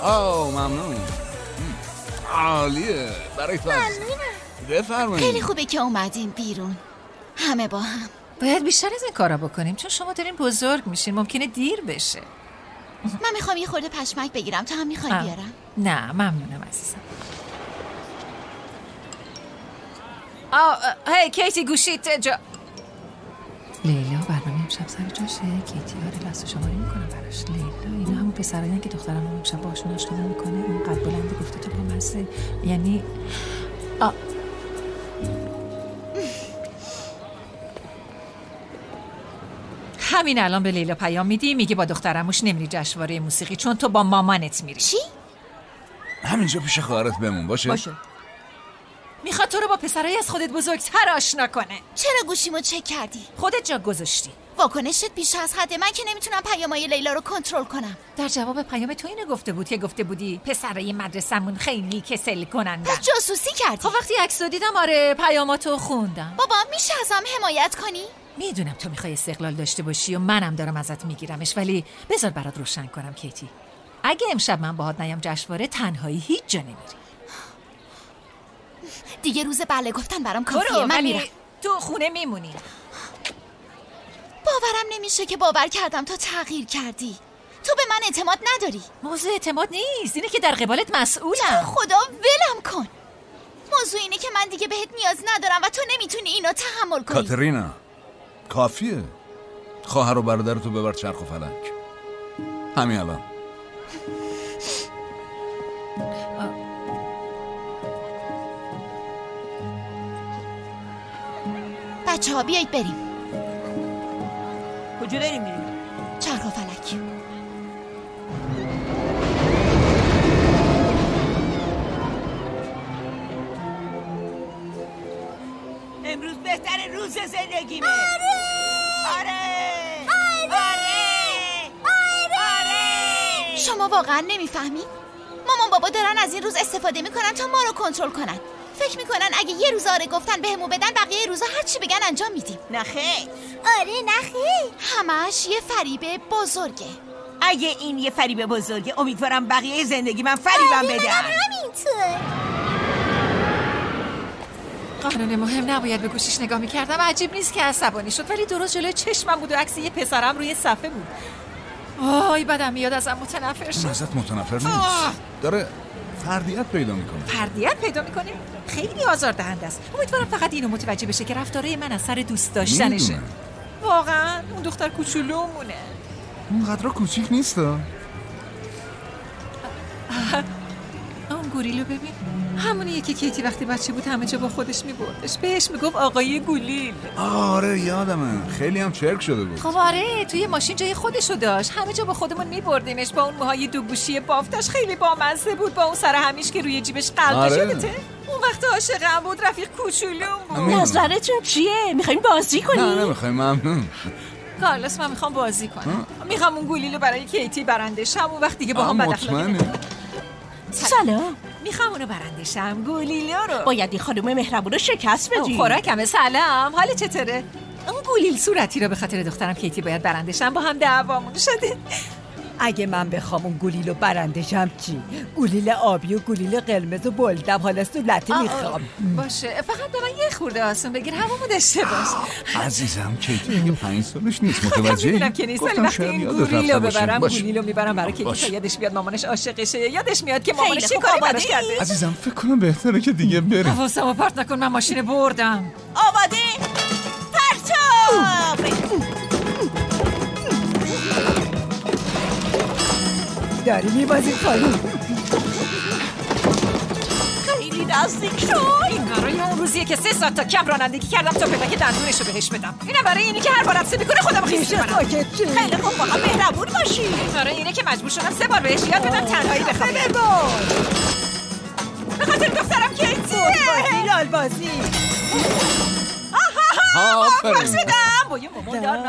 ممنون. عالیه. برای تو بفرمایید. خیلی خوبه که اومدین بیرون همه با هم. باید بیشتر از این کارا بکنیم چون شما دارین بزرگ میشین، ممکنه دیر بشه. من میخوام یه خورده پشمک بگیرم، تو هم میخوای بیارم؟ نه ممنونم عزیزم. هی کیتی گوشیت جا. لیلا برنامه امشب سر جاشه. کیتی لحظه شماری میکنم براش. لیلا اینا همون پسرایین که دخترم امشب باشون آشنا میکنه. اون قد بلنده گفته تو با مزه، یعنی همین الان به لیلا پیام میدی میگی با دخترموش نمیری جشنواره موسیقی چون تو با مامانت میری. چی؟ همینجا پیش خواهرت بمون باشه؟ میخواد تو رو با پسرایی از خودت بزرگتر آشنا کنه. چرا گوشیمو چک کردی؟ خودت جا گذاشتی. واکنشت بیش از حده. من که نمیتونم پیامای لیلا رو کنترل کنم. در جواب پیام تو اینو گفته بود که گفته بودی پسرای مدرسمون خیلی کسل کنن. پس جاسوسی کردی؟ خب وقتی عکس دیدم آره پیاماتو خوندم. بابا میشه ازم حمایت کنی؟ میدونم تو میخوای استقلال داشته باشی و منم دارم ازت میگیرمش، ولی بذار برات روشن کنم کیتی. اگه امشب من باهات نیام جشنواره تنهایی هیچ جا نمیری. دیگه روز بله گفتن برام کافیه. من میرم. تو خونه میمونی. باورم نمیشه که باور کردم تو تغییر کردی. تو به من اعتماد نداری. موضوع اعتماد نیست، اینه که در قبالت مسئولم. خدا ولم کن. موضوع اینه که من دیگه بهت نیاز ندارم و تو نمیتونی اینو تحمل کنی. کاترینا کافیه. خواهر و برادرتو ببر چرخ و فلک همین الان. بچه ها بیایید بریم. کجا داریم میریم؟ چرخ و فلک. امروز بهترین روز زندگیمه. آره. شما واقعا نمیفهمید؟ مامان بابا دارن از این روز استفاده میکنن تا ما رو کنترل کنن. فکر میکنن اگه یه روز آره گفتن بهمون بدن بقیه روزا هر چی بگن انجام میدیم. نخیر. آره نخیر. همش یه فریب بزرگه. اگه این یه فریب بزرگه امیدوارم بقیه زندگی من فریبم بدن. همینطور. قانون مهم نباید به گوشیش نگاه میکردم. عجیب نیست که عصبانی شد، ولی درست جلوی چشمم بود و عکس یه پسرم روی صفحه بود. وای بدم میاد ازم متنفر شد. ازت متنفر نیست. داره فردیت پیدا میکنه. فردیت پیدا میکنه؟ خیلی آزاردهنده است. امیدوارم فقط اینو متوجه بشه که رفتاره من از سر دوست داشتنشه. واقعا اون دختر کوچولومونه. اونقدر کوچیک نیست. اون گوریلو ببین، همونیه که کیتی وقتی بچه بود همه جا با خودش میبردش. بهش میگفت آقای گولیل. آره یادمه، خیلی هم چرک شده بود. خب آره، توی ماشین جای خودشو داشت، همه جا با خودمون میبردیمش. با اون موهای دو گوشی بافتش خیلی بامزه بود، با اون سر همیش که روی جیبش قلبش یادته؟ اون وقت عاشقم بود، رفیق کوچولوم بود. نظرت چیه؟ میخوایم بازی کنیم؟ نه نمیخوایم. ممنون کارلوس، من میخوام بازی کنم. میخوام اون گولیلو برای کیتی برنده شم. اون وقت دیگه با هم بداخلاقی. سلام. میخوام اونو برنده شم، گولیلو رو. باید این خانم مهربون رو شکست بدی. خوراکمه. سلام، حال چطوره؟ اون گولیل صورتی رو به خاطر دخترم کیتی باید برنده شم، با هم دعوامون شده. اگه من بخوام اون گولیل رو برنده شم چی؟ گولیل آبی و گولیل قرمز و بلدم حالا صورتی میخوام. باشه، فقط به من یه خورده آسون بگیر، هممون داشته باش. عزیزم کیتی دیگه 5 سالش نیست، متوجهی؟ میدونم که نیست، ولی وقتی این گولیل رو ببرم، گولیل رو میبرم برای کیتی تا یادش بیاد مامانش عاشقشه، یادش میاد که مامانش چه کاری براش کرده. عزیزم فکر کنم بهتره که دیگه بریم. حواسمو پرت نکن، من ماشین بردم. آماده؟ پرتاب! داری میبازی خانم. خیلی نزدیک شد. این برای اون روزیه که 3 ساعت تا کم رانندگی کردم تا پدک دندونشو بهش بدم. اینم برای اینی که هر بار عطسه میکنه خودمو خیس میکنم. خیلی خوب، با هم مهربون باشی. برای اینه که مجبور شدم 3 بار بهش یاد بدم تنهایی بخوابه. به خاطر دخترم کیتی. بازی لال بازی. آفرین. شدم با یه مامان دار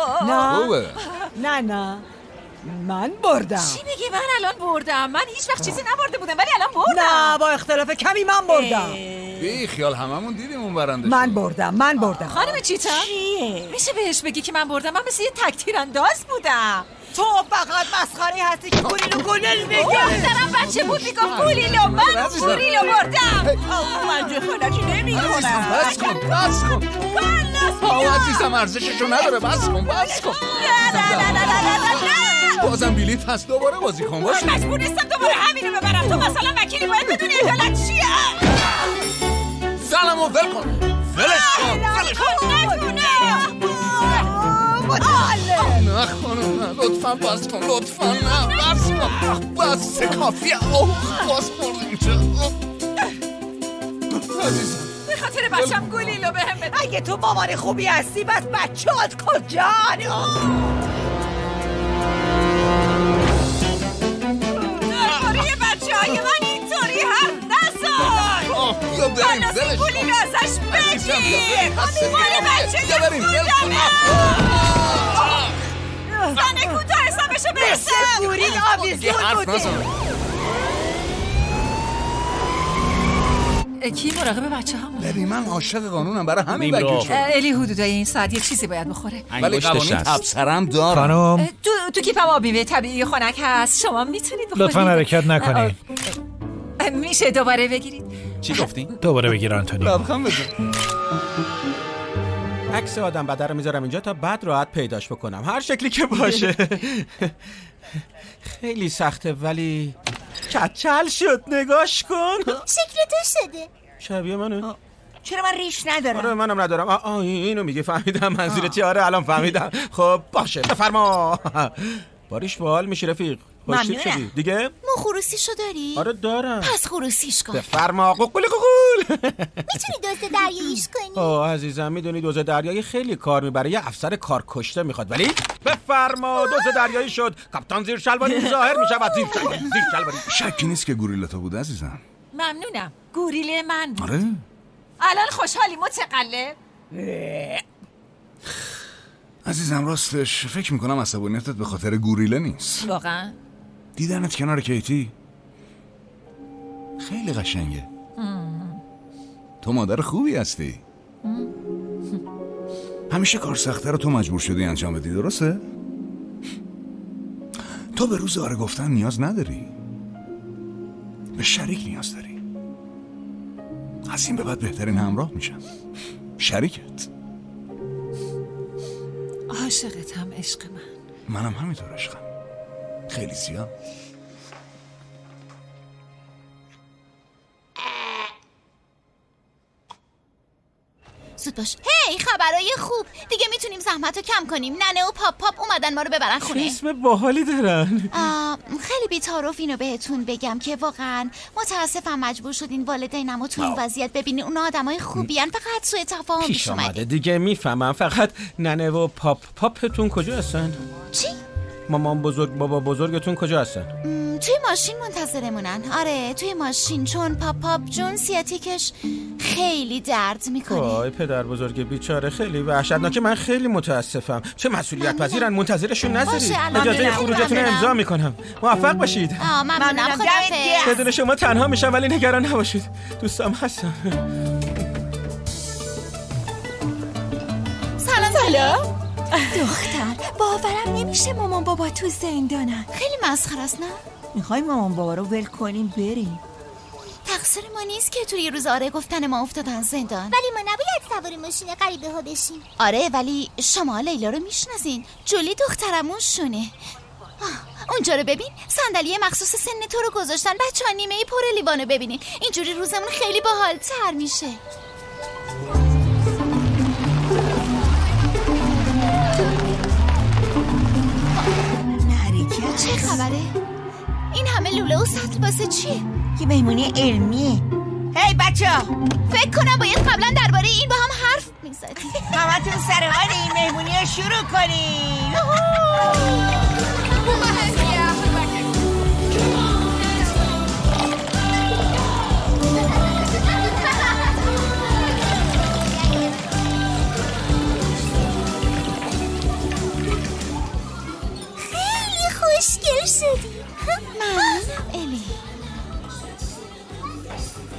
نه من بردم. چی میگی؟ من الان بردم. من هیچ وقت چیزی نبرده بودم ولی الان بردم. نه با اختلاف کمی من بردم. بی خیال هممون دیدیم اون برنده. من بردم. خانم چیتا چیه؟ میشه بهش بگی که من بردم؟ من مثل یه تک تیرانداز بودم. تو فقط مسخره هستی که گوریلو گلل بگی. دارم بچه بود میگم گوریلو، من گوریلو بردم. من جفلکی نمی کنم. بس کن عزیزم ارزششو نداره. بس کن نه بازم بیلیت هست. دوباره بازی کن. باشه من مجبور نیستم دوباره همینو ببرم. تو مثلا وکیلی باید بدونی عدالت چیه. سلامو ول کن. نه خانم لطفا بس کن. لطفا نه بس کن. بس کافیه. باز خوردیم عزیزم به خاطر بچم گولیلو بهم بده. اگه تو مامان خوبی هستی بس بچه‌ات کجان؟ درباره بچه‌های من اینطوری حرف نزن. حالا گولیلو ازش بگیر. مال بچه خودمه. زنه کوتاه حسابشو برسم. گوریل آویزون بوده. کی مراقب بچه هم؟ ببین من عاشق قانونم، برای همین وکیل شدم. الی حدودای این ساعت یه چیزی باید بخوره. ولی قوانین تبصرم دارم. خانم تو کیفم آب میوه طبیعی خنک هست، شما میتونید بخورید. لطفا حرکت نکنید. میشه دوباره بگیرید؟ چی گفتین؟ دوباره بگیر آنتونیو. لبخند بزن. عکس آدم بدر رو میذارم اینجا تا بعد راحت پیداش بکنم، هر شکلی که باشه. خیلی سخته ولی کچل شد. نگاش کن. شکل تو شده. شبیه منه. چرا من ریش ندارم؟ آره منم ندارم. اینو میگه. فهمیدم منظورت چیه. آره الان فهمیدم. خب باشه بفرما. باریش بال میشه رفیق. خوشتیپ شدی دیگه؟ مو خروسیشو داری؟ آره دارم. پس خروسیش کن. بفرما. قوقل. میتونی دوز دریاییش کنی؟ عزیزم میدونی دوز دریایی خیلی کار میبره. یه افسر کار کشته میخواد. ولی بفرما. دوز دریایی شد. کاپیتان زیر شلواری ظاهر میشود. زیر شلواری. شکی نیست که گوریل تو بود عزیزم. ممنونم. گوریل من بود. آره الان خوشحالی متقلب؟ عزیزم راستش فکر میکنم عصبانیتت به خاطر گوریله نیست. واقعا؟ دیدنت کنار کیتی خیلی قشنگه. تو مادر خوبی هستی. همیشه کار سخته رو تو مجبور شدی انجام بدی، درسته؟ تو به روز آره گفتن نیاز نداری، به شریک نیاز داری. از این به بعد بهترین همراه میشم. شریکت. عاشقتم عشق من. منم همینطور عشقم. خیلی زیاد. زود باش. هی خبرای خوب دیگه. میتونیم زحمتو کم کنیم. ننه و پاپ اومدن ما رو ببرن خونه. اسم باحالی دارن. خیلی بی‌تعارف اینو بهتون بگم که واقعا متاسفم مجبور شدین والدینمو تو این وضعیت ببینین. اونا آدمای خوبی ان، فقط سوء تفاهم پیش اومده دیگه. میفهمم. فقط ننه و پاپتون کجا هستن؟ چی؟ مامان بزرگ بابا بزرگتون کجا هستن؟ توی ماشین منتظرمونن. آره توی ماشین، چون پاپ جون سیاتیکش خیلی درد میکنه. وای پدر بزرگ بیچاره خیلی وحشتناکه. من خیلی متاسفم. چه مسئولیت پذیرن. منتظرشون نذارید. اجازه خروجتون رو امضا میکنم. موفق باشید. ممنونم. خداحافظ. بدون شما تنها میشم ولی نگران نباشید. دوستام هستم. سلام. دختر باورم نمیشه مامان بابا تو زندانن. خیلی مسخره است نه؟ میخوای مامان بابا رو ول کنیم بریم؟ تقصیر ما نیست که توی روز آره گفتن ما افتادن زندان. ولی ما نباید سوار ماشین غریبه ها بشیم. آره ولی شما لیلا رو میشناسین. جولی دخترمون شونه. اونجا رو ببین. صندلی مخصوص سن تو رو گذاشتن. بچه‌ها نیمه پر لیوانو ببینین. اینجوری روزمون خیلی باحال‌تر میشه. چه خبره؟ این همه لوله و سطل واسه چیه؟ یه مهمونی علمیه. هی بچه‌ها، فکر کنم باید قبلا درباره این با هم حرف می‌زدیم. همتون سر حال این مهمونی رو شروع کنیم. خوشگل شدی. ممنونم الی.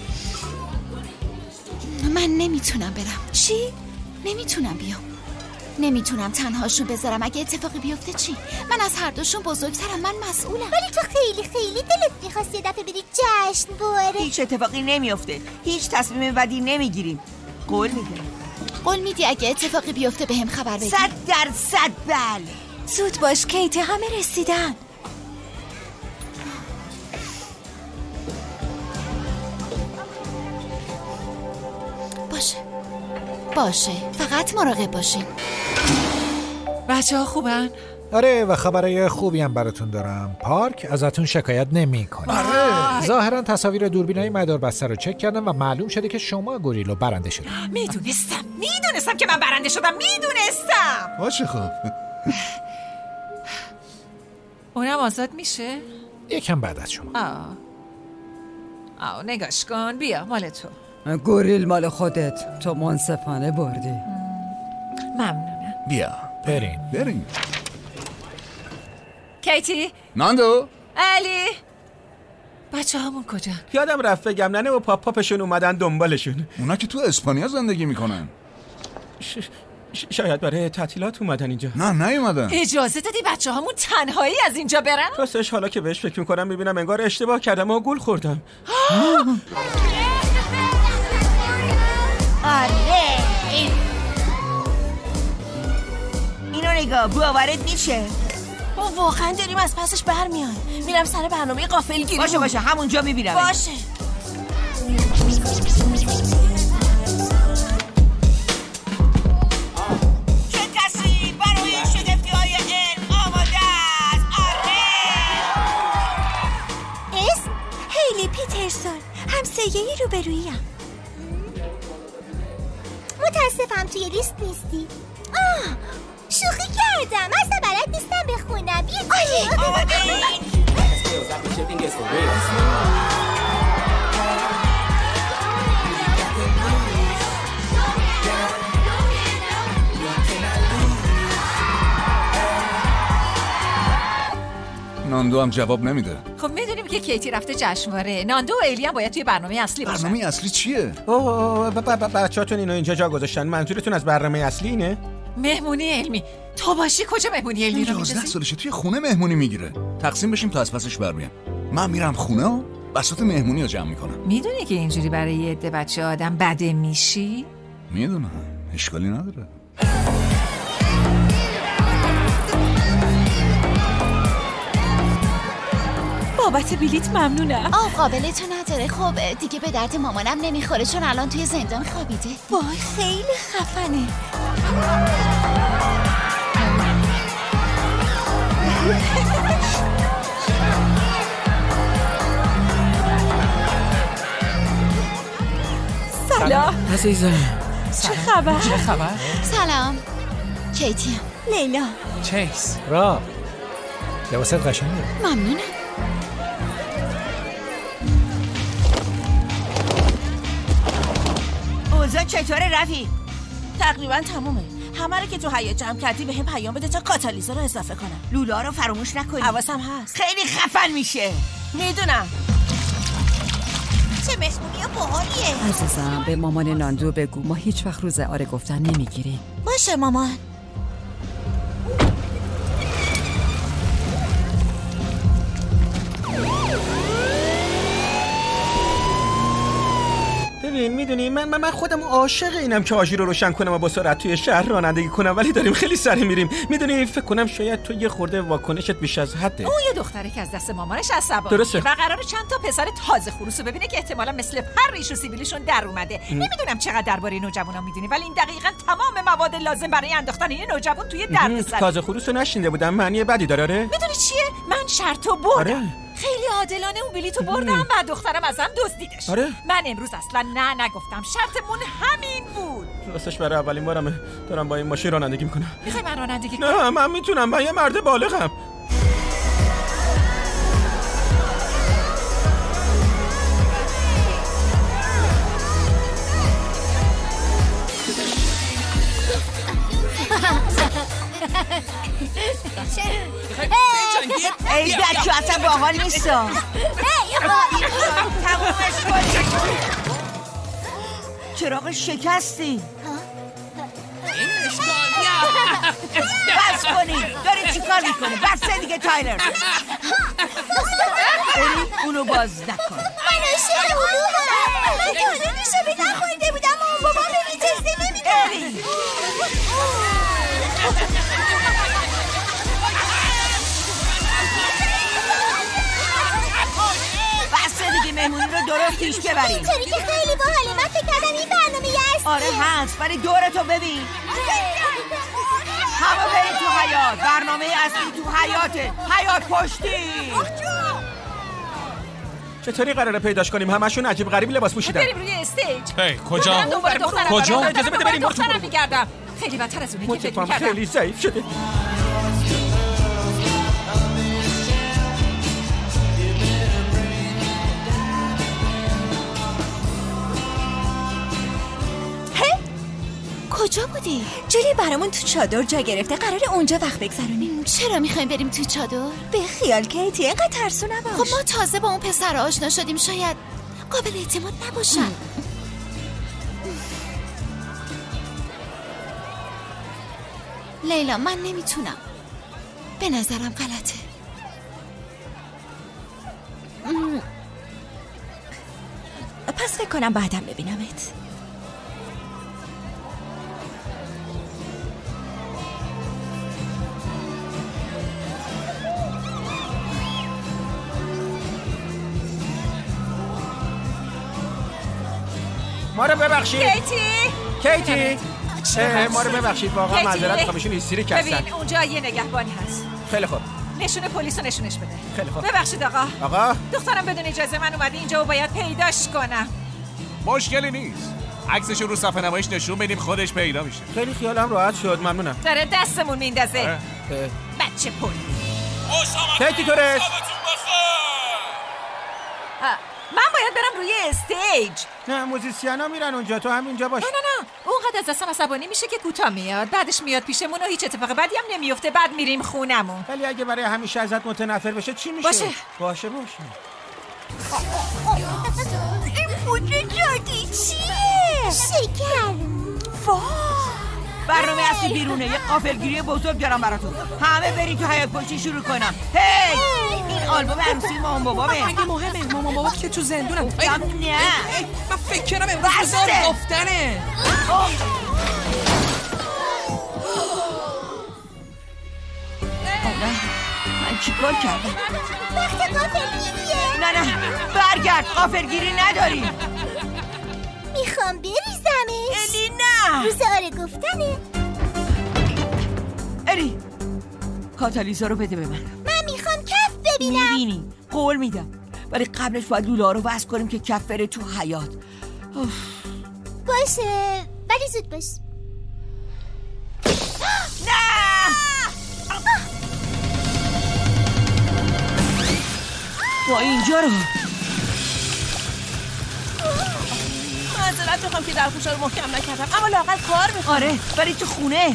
من نمیتونم برم. چی؟ نمیتونم بیام. نمیتونم تنهاشون بذارم. اگه اتفاقی بیفته چی؟ من از هر دوشون بزرگترم، من مسئولم. ولی تو خیلی دلت میخواست یه دفعه بری جشن باره. هیچ اتفاقی نمیفته، هیچ تصمیم بدی نمیگیریم. قول میده. قول میدی اگه اتفاقی بیفته بهم خبر بدی؟ 100% بله. زود باش کیتی، همه رسیدن. باشه فقط مراقب باشین. بچه ها خوبن؟ آره و خبرای خوبی هم براتون دارم. پارک ازتون شکایت نمیکنه. آره. ظاهرا تصاویر دوربینای مداربسته رو چک کردم و معلوم شده که شما گوریلو برنده شدید. میدونستم که من برنده شدم. میدونستم. باشه خب. اونم آزاد میشه؟ یکم بعد از شما. نگاش کن. بیا مال تو. گوریل مال خودت، تو منصفانه بردی. ممنونم. بیا بریم. کیتی، ناندو، علی، بچه هامون کجا؟ یادم رفت بگم ننه و پاپشون اومدن دنبالشون. اونا که تو اسپانیا زندگی میکنن. شاید برای تعطیلات اومدن اینجا. نه نیومدن. اجازه دادی بچه هامون تنهایی از اینجا برن؟ راستش حالا که بهش فکر میکنم میبینم انگار اشتباه کردم و گول خوردم. آره اینو نگاه، باورت میشه؟ ما واقعا داریم از پسش برمیان. میرم سر برنامه غافلگیری. باشه همونجا میبینم. باشه. چه کسی برای شگفتی‌های علم آماده است؟ آره. اسم هیلی پیترسون، همسایه‌ای روبروییم. متاسفم توی لیست نیستی. شوخی کردم، اصلا بلد نیستم بخونم. ناندو هم جواب نمیده. خب میدونیم که کیتی رفته جشنواره. ناندو و ایلی هم باید توی برنامه اصلی باشن. برنامه اصلی چیه؟ بچه‌تون اینو اینجا جا گذاشتن. منظورتون از برنامه اصلی اینه؟ مهمونی علمی. تو باشی کجا مهمونی علمی رو 11 سالشه توی خونه مهمونی میگیره. تقسیم بشیم تا از پسش بر بیام. من میرم خونه و بساط مهمونی رو جمع میکنم. میدونی که اینجوری برای یه عده بچه آدم بده میشی؟ میدونم، اشکالی نداره. بابت بلیت ممنونم. قابل تو نداره. خب دیگه به درد مامانم نمیخوره چون الان توی زندان خوابیده. وای خیلی خفنه. سلام عزیزم. چه خبر؟ سلام کیتی. لیلا. چیس. را لباست قشنگه. ممنونم. اوضاع چطوره رفیق؟ تقریبا تمومه. همه رو که تو حیاط جمع کردی به هم پیام بده تا کاتالیزا رو اضافه کنم. لولا رو فراموش نکنی. حواسم هست. خیلی خفن میشه. میدونم. چه مهمونی باحالیه. عزیزم به مامان ناندو بگو ما هیچ وقت روز آره گفتن نمیگیریم. باشه مامان. ببین میدونی من خودم عاشق اینم که آژیر رو روشن کنم و با سرعت توی شهر رانندگی کنم، ولی داریم خیلی سریع میریم. میدونی فکر کنم شاید تو یه خورده واکنشت بیش از حده. اون یه دختره که از دست مامانش عصبانیه. درسته. و قراره چند تا پسر تازه خروس رو ببینه که احتمالاً مثل پر ریش و سیبیلشون در اومده. نمیدونم چقدر درباره نوجوانا میدونی، ولی این دقیقاً تمام مواد لازم برای انداختن این نوجوان توی دردسر. تازه خروس رو نشینده بودم. معنی بدی داره؟ میدونی چیه؟ من شرطو بردم. خیلی عادلانه اون بلیتو بردم و دخترم ازم دزدیدش. من امروز اصلا نگفتم. شرطمون همین بود. راستش برای اولین بارمه دارم با این ماشین رانندگی میکنم. میخوای من رانندگی کنم؟ نه من میتونم، من یه مرد بالغم. ای بچه اصلا باحال نیستم. تمومش کن. چراغ شکستی. بس کنید. دارید چی کار میکنه؟ بس دیگه تایلر. اونو باز نکن. من عاشق علومم. من تا حالا نوشابه نخورده بودم و بابام به اجازه نمیداد. بس دیگه مهمونی رو درست پیش ببریم. اینطوری که خیلی باحاله. من فکر کردم این برنامه هست. آره هست، ولی دورتو ببین. همه برید تو حیاط. برنامه اصلی تو حیاطه. حیاط پشتی. چطوری قراره پیداش کنیم؟ همشون عجیب غریب لباس پوشیدن. بریم روی استیج. کجا؟ کجا؟ اجازه بده بریم. دخترم میگردم. خیلی بدتر از اونه که فکر می‌کردم. خیلی ضعیف شده. کجا بودی؟ جولی برامون تو چادر جا گرفته، قراره اونجا وقت بگذرونیم. چرا میخوایم بریم تو چادر؟ به خیال کیتی، اینقدر ترسو نباش. خب ما تازه با اون پسر آشنا شدیم، شاید قابل اعتماد نباشن. لیلا من نمیتونم، به نظرم غلطه. پس فکر کنم بعدم ببینمت. ما رو ببخشید. کیتی ما رو ببخشید، واقعا معذرت میخوام، ایشون هیستریک هستن. ببین اونجا یه نگهبانی هست. خیلی خوب. نشونه پلیس رو نشونش بده. خیلی خوب. ببخشید آقا دخترم بدون اجازه من اومده اینجا و باید پیداش کنم. مشکلی نیست، عکسش رو صفحه نمایش نشون بدیم خودش پیدا میشه. خیلی خیالم راحت شد، ممنونم. داره دستمون میندازه. بچه پل. کیتی تورس. من باید برم روی استیج. نه موزیسینا میرن اونجا، تو هم اینجا باش. نه اونقدر از دستم عصبانی میشه که کوتاه میاد، بعدش میاد پیشمون و هیچ اتفاق بدی هم نمیفته، بعد میریم خونمون. ولی اگه برای همیشه ازت متنفر بشه چی میشه؟ باشه این پودر جادی چیه؟ شکر. برنامه اصلی بیرونه، یه قافلگیری بزرگ دارم براتون. همه برید تو حیاط پشتی شروع کنم. هی این آلبوم عروسی مامان بابامه. اگه مهمه مامان بابا که تو زندونم. نه من فکر کردم امروز روزای گفتنه. من چیکار کردم؟ وقت قافلگیریه. نه برگرد، قافلگیری نداریم. میخوام بریزمش. الی نه. روز آره گفتنه. الی کاتالیزا رو بده به من میخوام کف ببینم. میبینی، قول میدم، ولی قبلش باید لولا رو وصل کنیم که کف بره تو حیاط. باشه ولی زود باش. نه با اینجا رو معذرت میخوام که در خوشا رو محکم نکردم، اما لااقل کار میخوام. آره ولی تو خونه.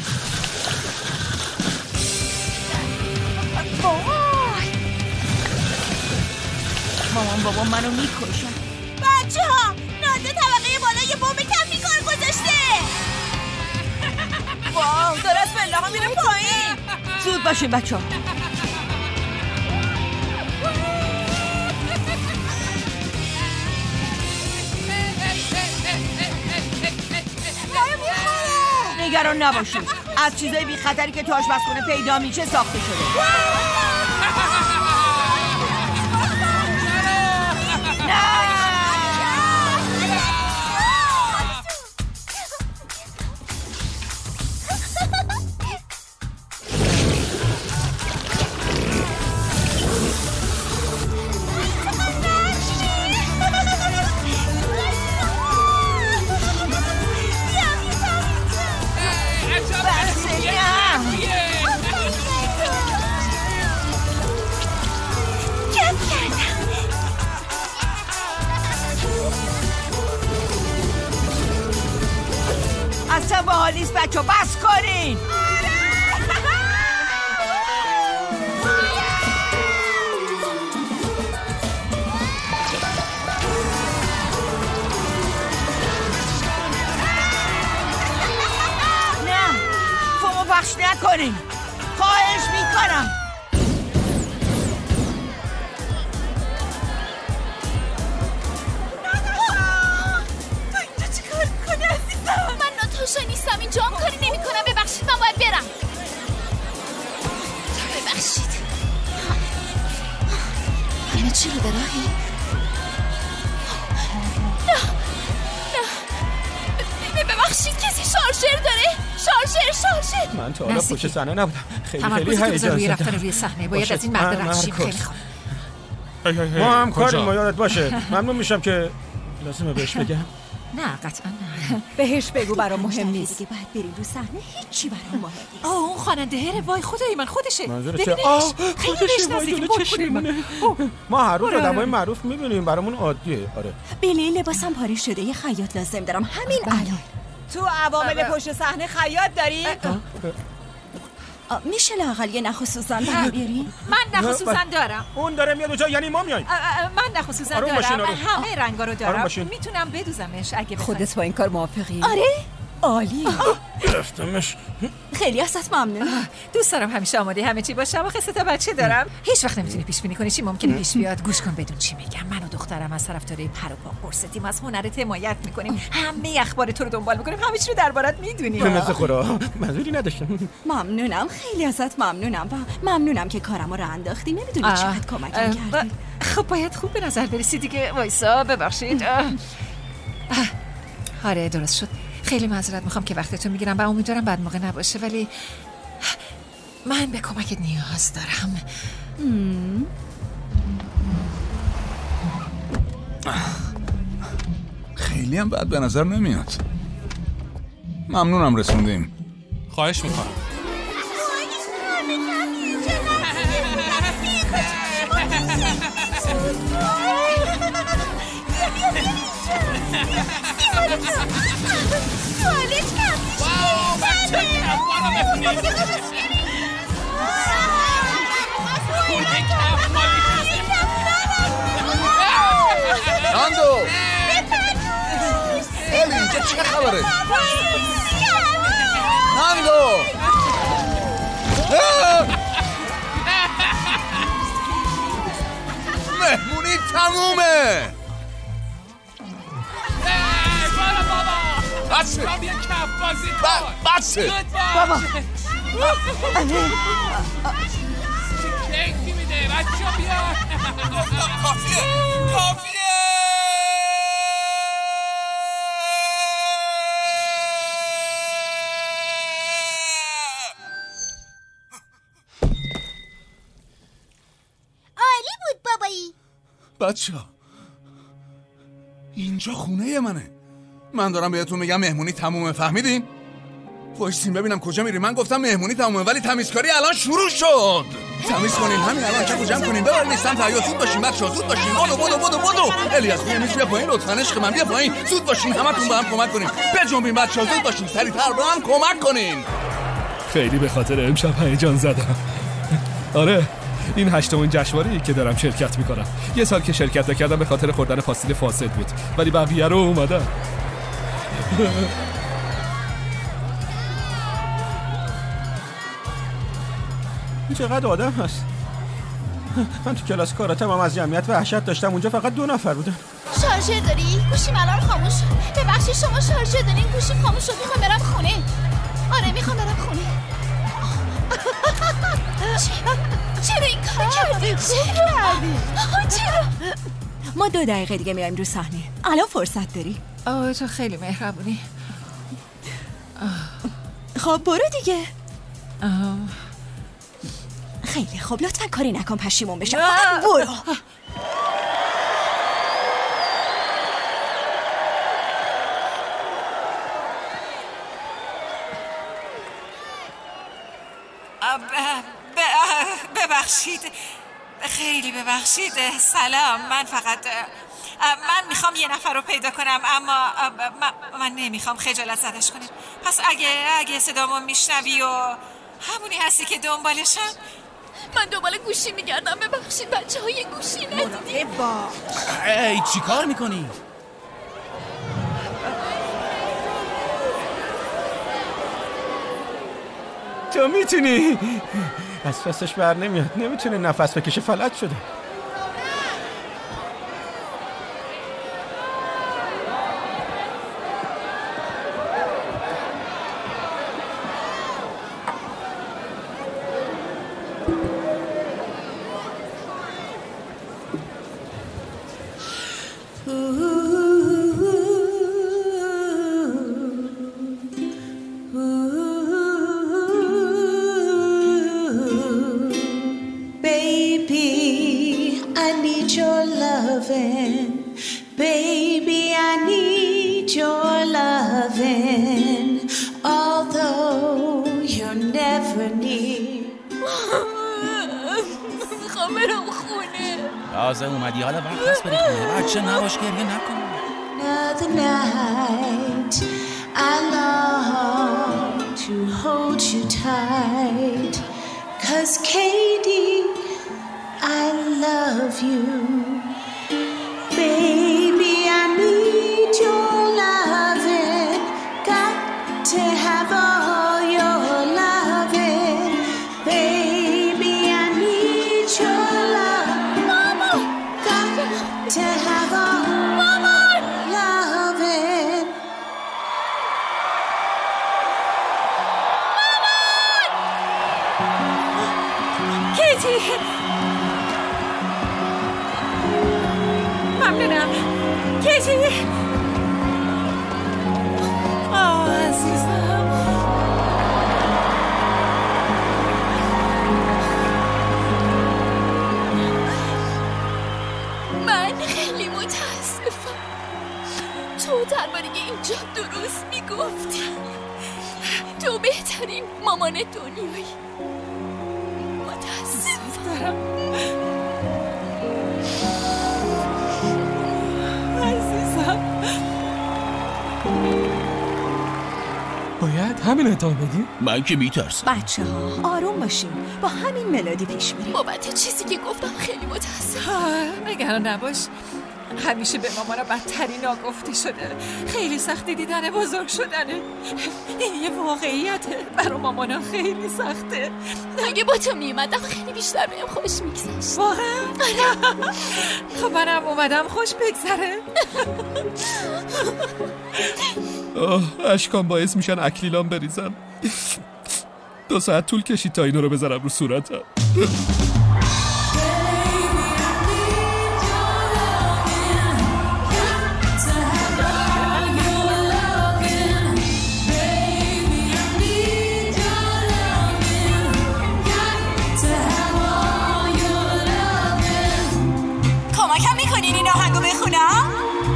مامان بابا منو میکشن. بچه ها ناده طبقه بالا یه بمب کفی کار گذاشته. واو داره از بلاها میره پایین. زود باشه بچه ها. نگران نباشید، از چیزای بی خطری که تو آشپزخونه پیدا میشه ساخته شده. اصلا باحال نیست بچه ها، بس کنین. نه فومو پخش نکنین. خواهش میکنم. تو اینجا چی کار میکنی عزیزم؟ من ناتاشا نیستم، اینجا هم کاری نمی کنم. ببخشید من باید برم. ببخشید. همه چی رو به راهی؟ نه ببخشید کسی شارژر داره؟ شارژر من تا حالا پشت صحنه نبودم. خیلی هیجان روی رفتن روی صحنه باید از این مرد رد شیم. خیلی خوب. ما هم کاری ما یادت باشه. ممنون میشم که لازمه بهش بگم. نه قطعا نه. بهش بگو برام مهم نیست. دیگه باید بریم رو صحنه، هیچی برام مهم نیست. اون خواننده هره. وای خدای من خودشه. منظور چه؟ خیلی بهش نزدیکی. ما هر روز آدمای معروف میبینیم، برامون عادیه. آره. بله لباسم پاره شده، یه خیاط لازم دارم همین الان. تو عوامل پشت صحنه خیاط داری؟ میشه لااقل یه نخ و سوزن برام بیارین؟ من نخ و سوزن دارم. اون داره میاد اونجا، یعنی ما میایم. من نخ و سوزن دارم. همه رنگا رو دارم. میتونم بدوزمش اگه بخوای. خودت با این کار موافقی؟ آره؟ عالی. گرفتمش. خیلی ازت ممنونم. دوست دارم همیشه آماده همه چی باشم. آخه 3 تا بچه دارم. هیچ وقت نمیتونی پیش بینی کنی چی ممکنه پیش بیاد. گوش کن بدون چی میگم. من و دخترم از طرفدارای پر و پا قرصتیم، از هنرت حمایت میکنیم، همه اخبار تو رو دنبال میکنیم، همه چی رو دربارت میدونیم. مثل خورا منظوری نداشتم. ممنونم، خیلی ازت ممنونم و ممنونم که کارمو راه انداختی. نمیدونی چقدر کمکم کردی. خب باید خوب به نظر برسی دیگه. وایسا ببخشید. آره درست شد. خیلی معذرت میخوام که وقتتون میگیرم و امیدوارم بعد موقع نباشه، ولی من به کمکت نیاز دارم. خیلی هم بد به نظر نمیاد. ممنونم رسوندیم. خواهش میکنم. ناندو الی اینجا چه خبره؟ ناندو مهمونی تمومه. بسه بسه بابا کیکی میده بچه بیا. کافیه عالی بود بابایی. بچه‌ها اینجا خونه منه. من دارم بهتون میگم مهمونی تمومه، فهمیدین؟ وایسین ببینم کجا میری. من گفتم مهمونی تمومه ولی تمیزکاری الان شروع شد. تمیز کنین همین الان، چکو جمع کنین، ببرین لیستم تهیه. زود باشین بچه‌ها، زود باشین. بدو الیاس بیا پایین لطفاً. عشق من بیا پایین. زود باشین همتون با هم کمک کنین. بجنبین بچه‌ها، زود باشین، سریعتر با هم کمک کنین. خیلی به خاطر امشب هیجان زدم. آره این 8مین جشنواره‌ای که دارم شرکت میکنم. یه سال که شرکت نکردم به خاطر خوردن فاصله فاسد بود، ولی بقیه رو اومدم. چقدر آدم هست. من تو کلاس کاراتم هم از جمعیت وحشت داشتم، اونجا فقط 2 نفر بودن. شارژر داری؟ گوشیم الان خاموش شد. ببخشید شما شارژر دارین؟ گوشیم خاموش شد. میخوام برم خونه. آره میخوام برم خونه. چرا این کار کردی؟ چرا؟ ما 2 دقیقه دیگه میایم رو صحنه. الان فرصت داری؟ تو خیلی مهربونی. خب برو دیگه. خیلی خب لطفا کاری نکن پشیمون بشم. فقط برو. ببخشید، خیلی ببخشید. سلام، من فقط من میخوام یه نفر رو پیدا کنم، اما من نمیخوام خجالت زدش کنیم. پس اگه صدامو میشنوی و همونی هستی که دنبالشم. من دنبال گوشی میگردم. ببخشید بچه های گوشی ندیدی. ای چی کار میکنی؟ تو میتونی. از فستش بر نمیاد، نمیتونه نفس بکشه، فلج شده. تازه اومدی حالا وقت هست بری خونه. بچه نباش، گریه نکن. Another night I long to hold you tight 'cause Katie I love you baby I need your loving got to have all your loving baby I need your love Mama got to have all Mama loving کیتی ممنونم کیتی عزیزم من خیلی متاسفم تو درباره اینجا درست میگفتی تو بهترین مامان دنیایی متاسفم عزیزم باید همین ادامه بدیم؟ من که میترسم. بچه ها آروم باشیم، با همین ملودی پیش میریم. بابت چیزی که گفتم خیلی متاسفم. نگران نباش، همیشه به مامان بدترین ناگفته شده. خیلی سختی دیدن بزرگ شدنه. این یه واقعیته، برای مامانا خیلی سخته. اگه با تو میومدم خیلی بیشتر بهم خوش میگذشت. واقعا؟ خب منم اومدم خوش بگذره. اشکام باعث میشن اکلیلام بریزن. 2 ساعت طول کشید تا اینو رو بذارم رو صورتم. کمکم میکنین این آهنگو بخونم؟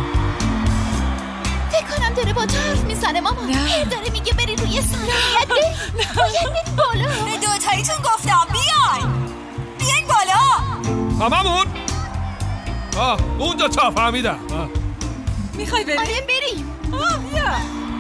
فکر کنم داره با تو حرف میزنه مامان. داره میگه بری روی صندلی. باید بریم بالا. به دوتاییتون گفتم بیاین بالا. هممون اونجا تا فهمیدم. میخوای بریم؟ آره بریم. بیا.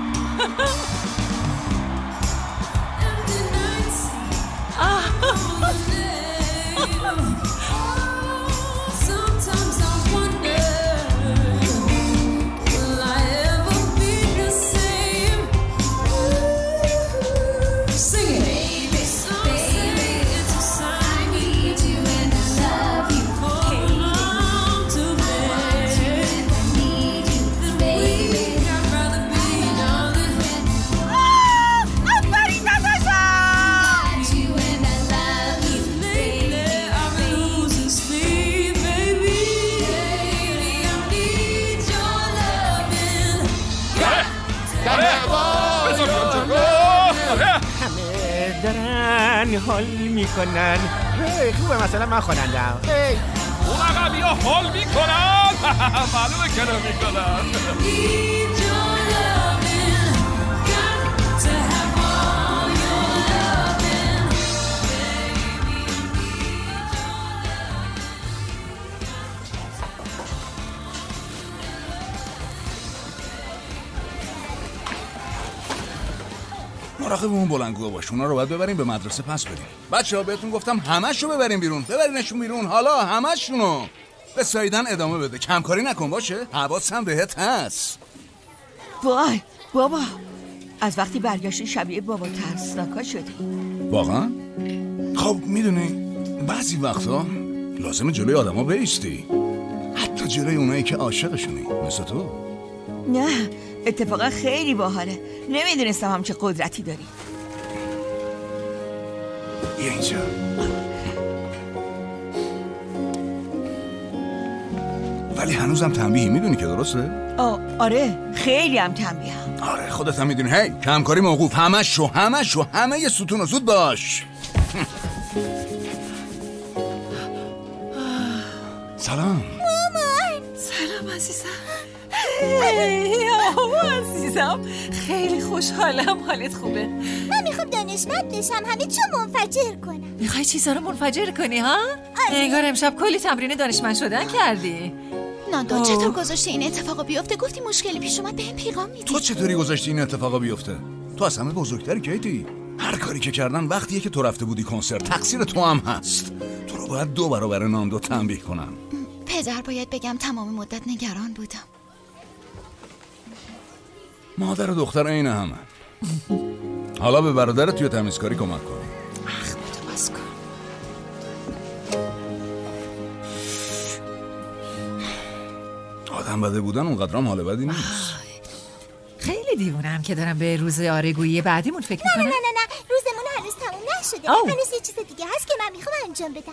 دارن حال میکنن. خوبه مثلا من خوانندم. اون عقبی ها حال میکنن. معلومه که نمیکنن. مراقب اون بلندگوها باش، اونا رو باید ببریم به مدرسه پس بدیم. بچه‌ها بهتون گفتم همه‌شو ببریم بیرون، ببرینشون بیرون. حالا همه‌شونو به سایدن ادامه بده، کمکاری نکن باشه، حواسم بهت هست. وای بابا از وقتی برگشتی شبیه بابا ترسناکا شدی. واقعا؟ خب میدونی بعضی وقتا لازمه جلوی آدما بایستی، حتی جلوی اونایی که عاشقشونی مثل تو. نه اتفاقا خیلی باحاله. نمیدونستم همچه قدرتی داری. بیا اینجا. ولی هنوزم تنبیهی، میدونی که درسته؟ آره خیلی هم تنبیهم. آره خودت هم میدونی. هی کمکاری موقوف، همه یه ستون و زود باش. سلام مامان. سلام عزیزم. عزیزم خیلی خوشحالم. حالت خوبه؟ من میخوام دانشمند بشم، همه چیو منفجر کنم. میخوای چیزا رو منفجر کنی ها؟ انگار امشب کلی تمرین دانشمند شدن کردی. ناندو چطور گذاشتی این اتفاقا بیفته؟ گفتی مشکلی پیش اومد بهم پیغام میدی. تو چطوری گذاشتی این اتفاقا بیفته؟ تو از همه بزرگتری کیتی. هر کاری که کردن وقتیه که تو رفته بودی کنسرت، تقصیر تو هم هست. تو رو باید 2 برابر ناندو تنبیه کنم. پدر باید بگم تمام مدت نگران بودم. مادر و دختر عین همه. حالا به برادرت توی تمیزکاری کمک کن. اخماتو باز کن. آدم بده بودن اونقدرام حال بدی نیست. خیلی دیوونم که دارم به روز آرگویی بعدیمون فکر میکنم. نه روزمون هنوز تموم نشده. هنوز یه چیز دیگه هست که من میخوام انجام بدم.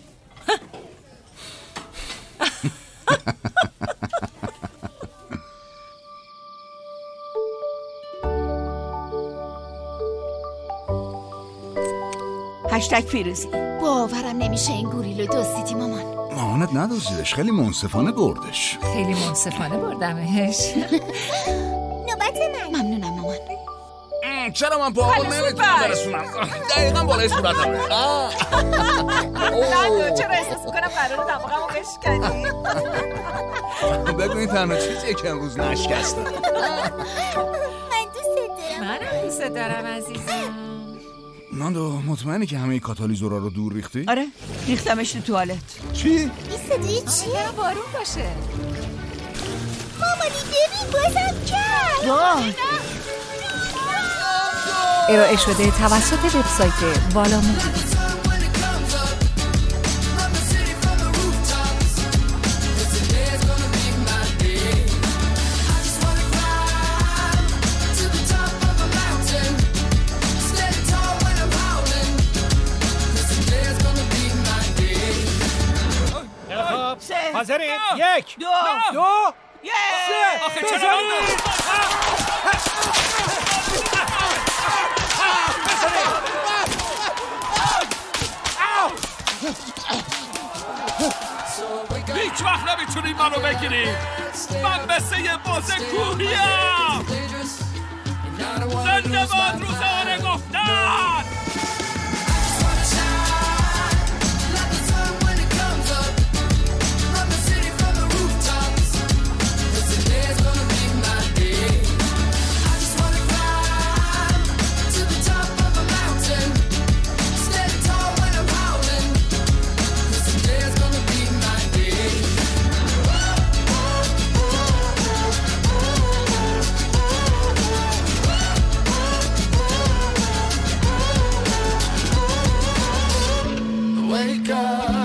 هشتگ پیروزی. باورم نمیشه این گوریلو دزدیدی مامان. مامانت ندزدیدش، خیلی منصفانه بردش. خیلی منصفانه بردمش. نوبت من. ممنونم مامان. چرا من پاهامو نمیتونم برسونم؟ دقیقا بالای صورتمه. نه چرا احساس میکنم قراره دماغمو بشکنی؟ بگو این تنها چیزیه که امروز نشکسته. من دوست دارم. منم دوست دارم عزیزم. ناندو مطمئنی که همه کاتالیزورا رو دور ریختی؟ آره ریختمش تو توالت. چی؟ این صدای چیه؟ بارون باشه. مامانی ببین بازم کرد. ارائه شده توسط وبسایت والا مووی. حاضرین؟ 1 2 3 آخه چرا هیچ وقت نمیتونی منو بگیری. من مثل یه بازه کوهیم. زنده باد روزانه گفتن. Wake up.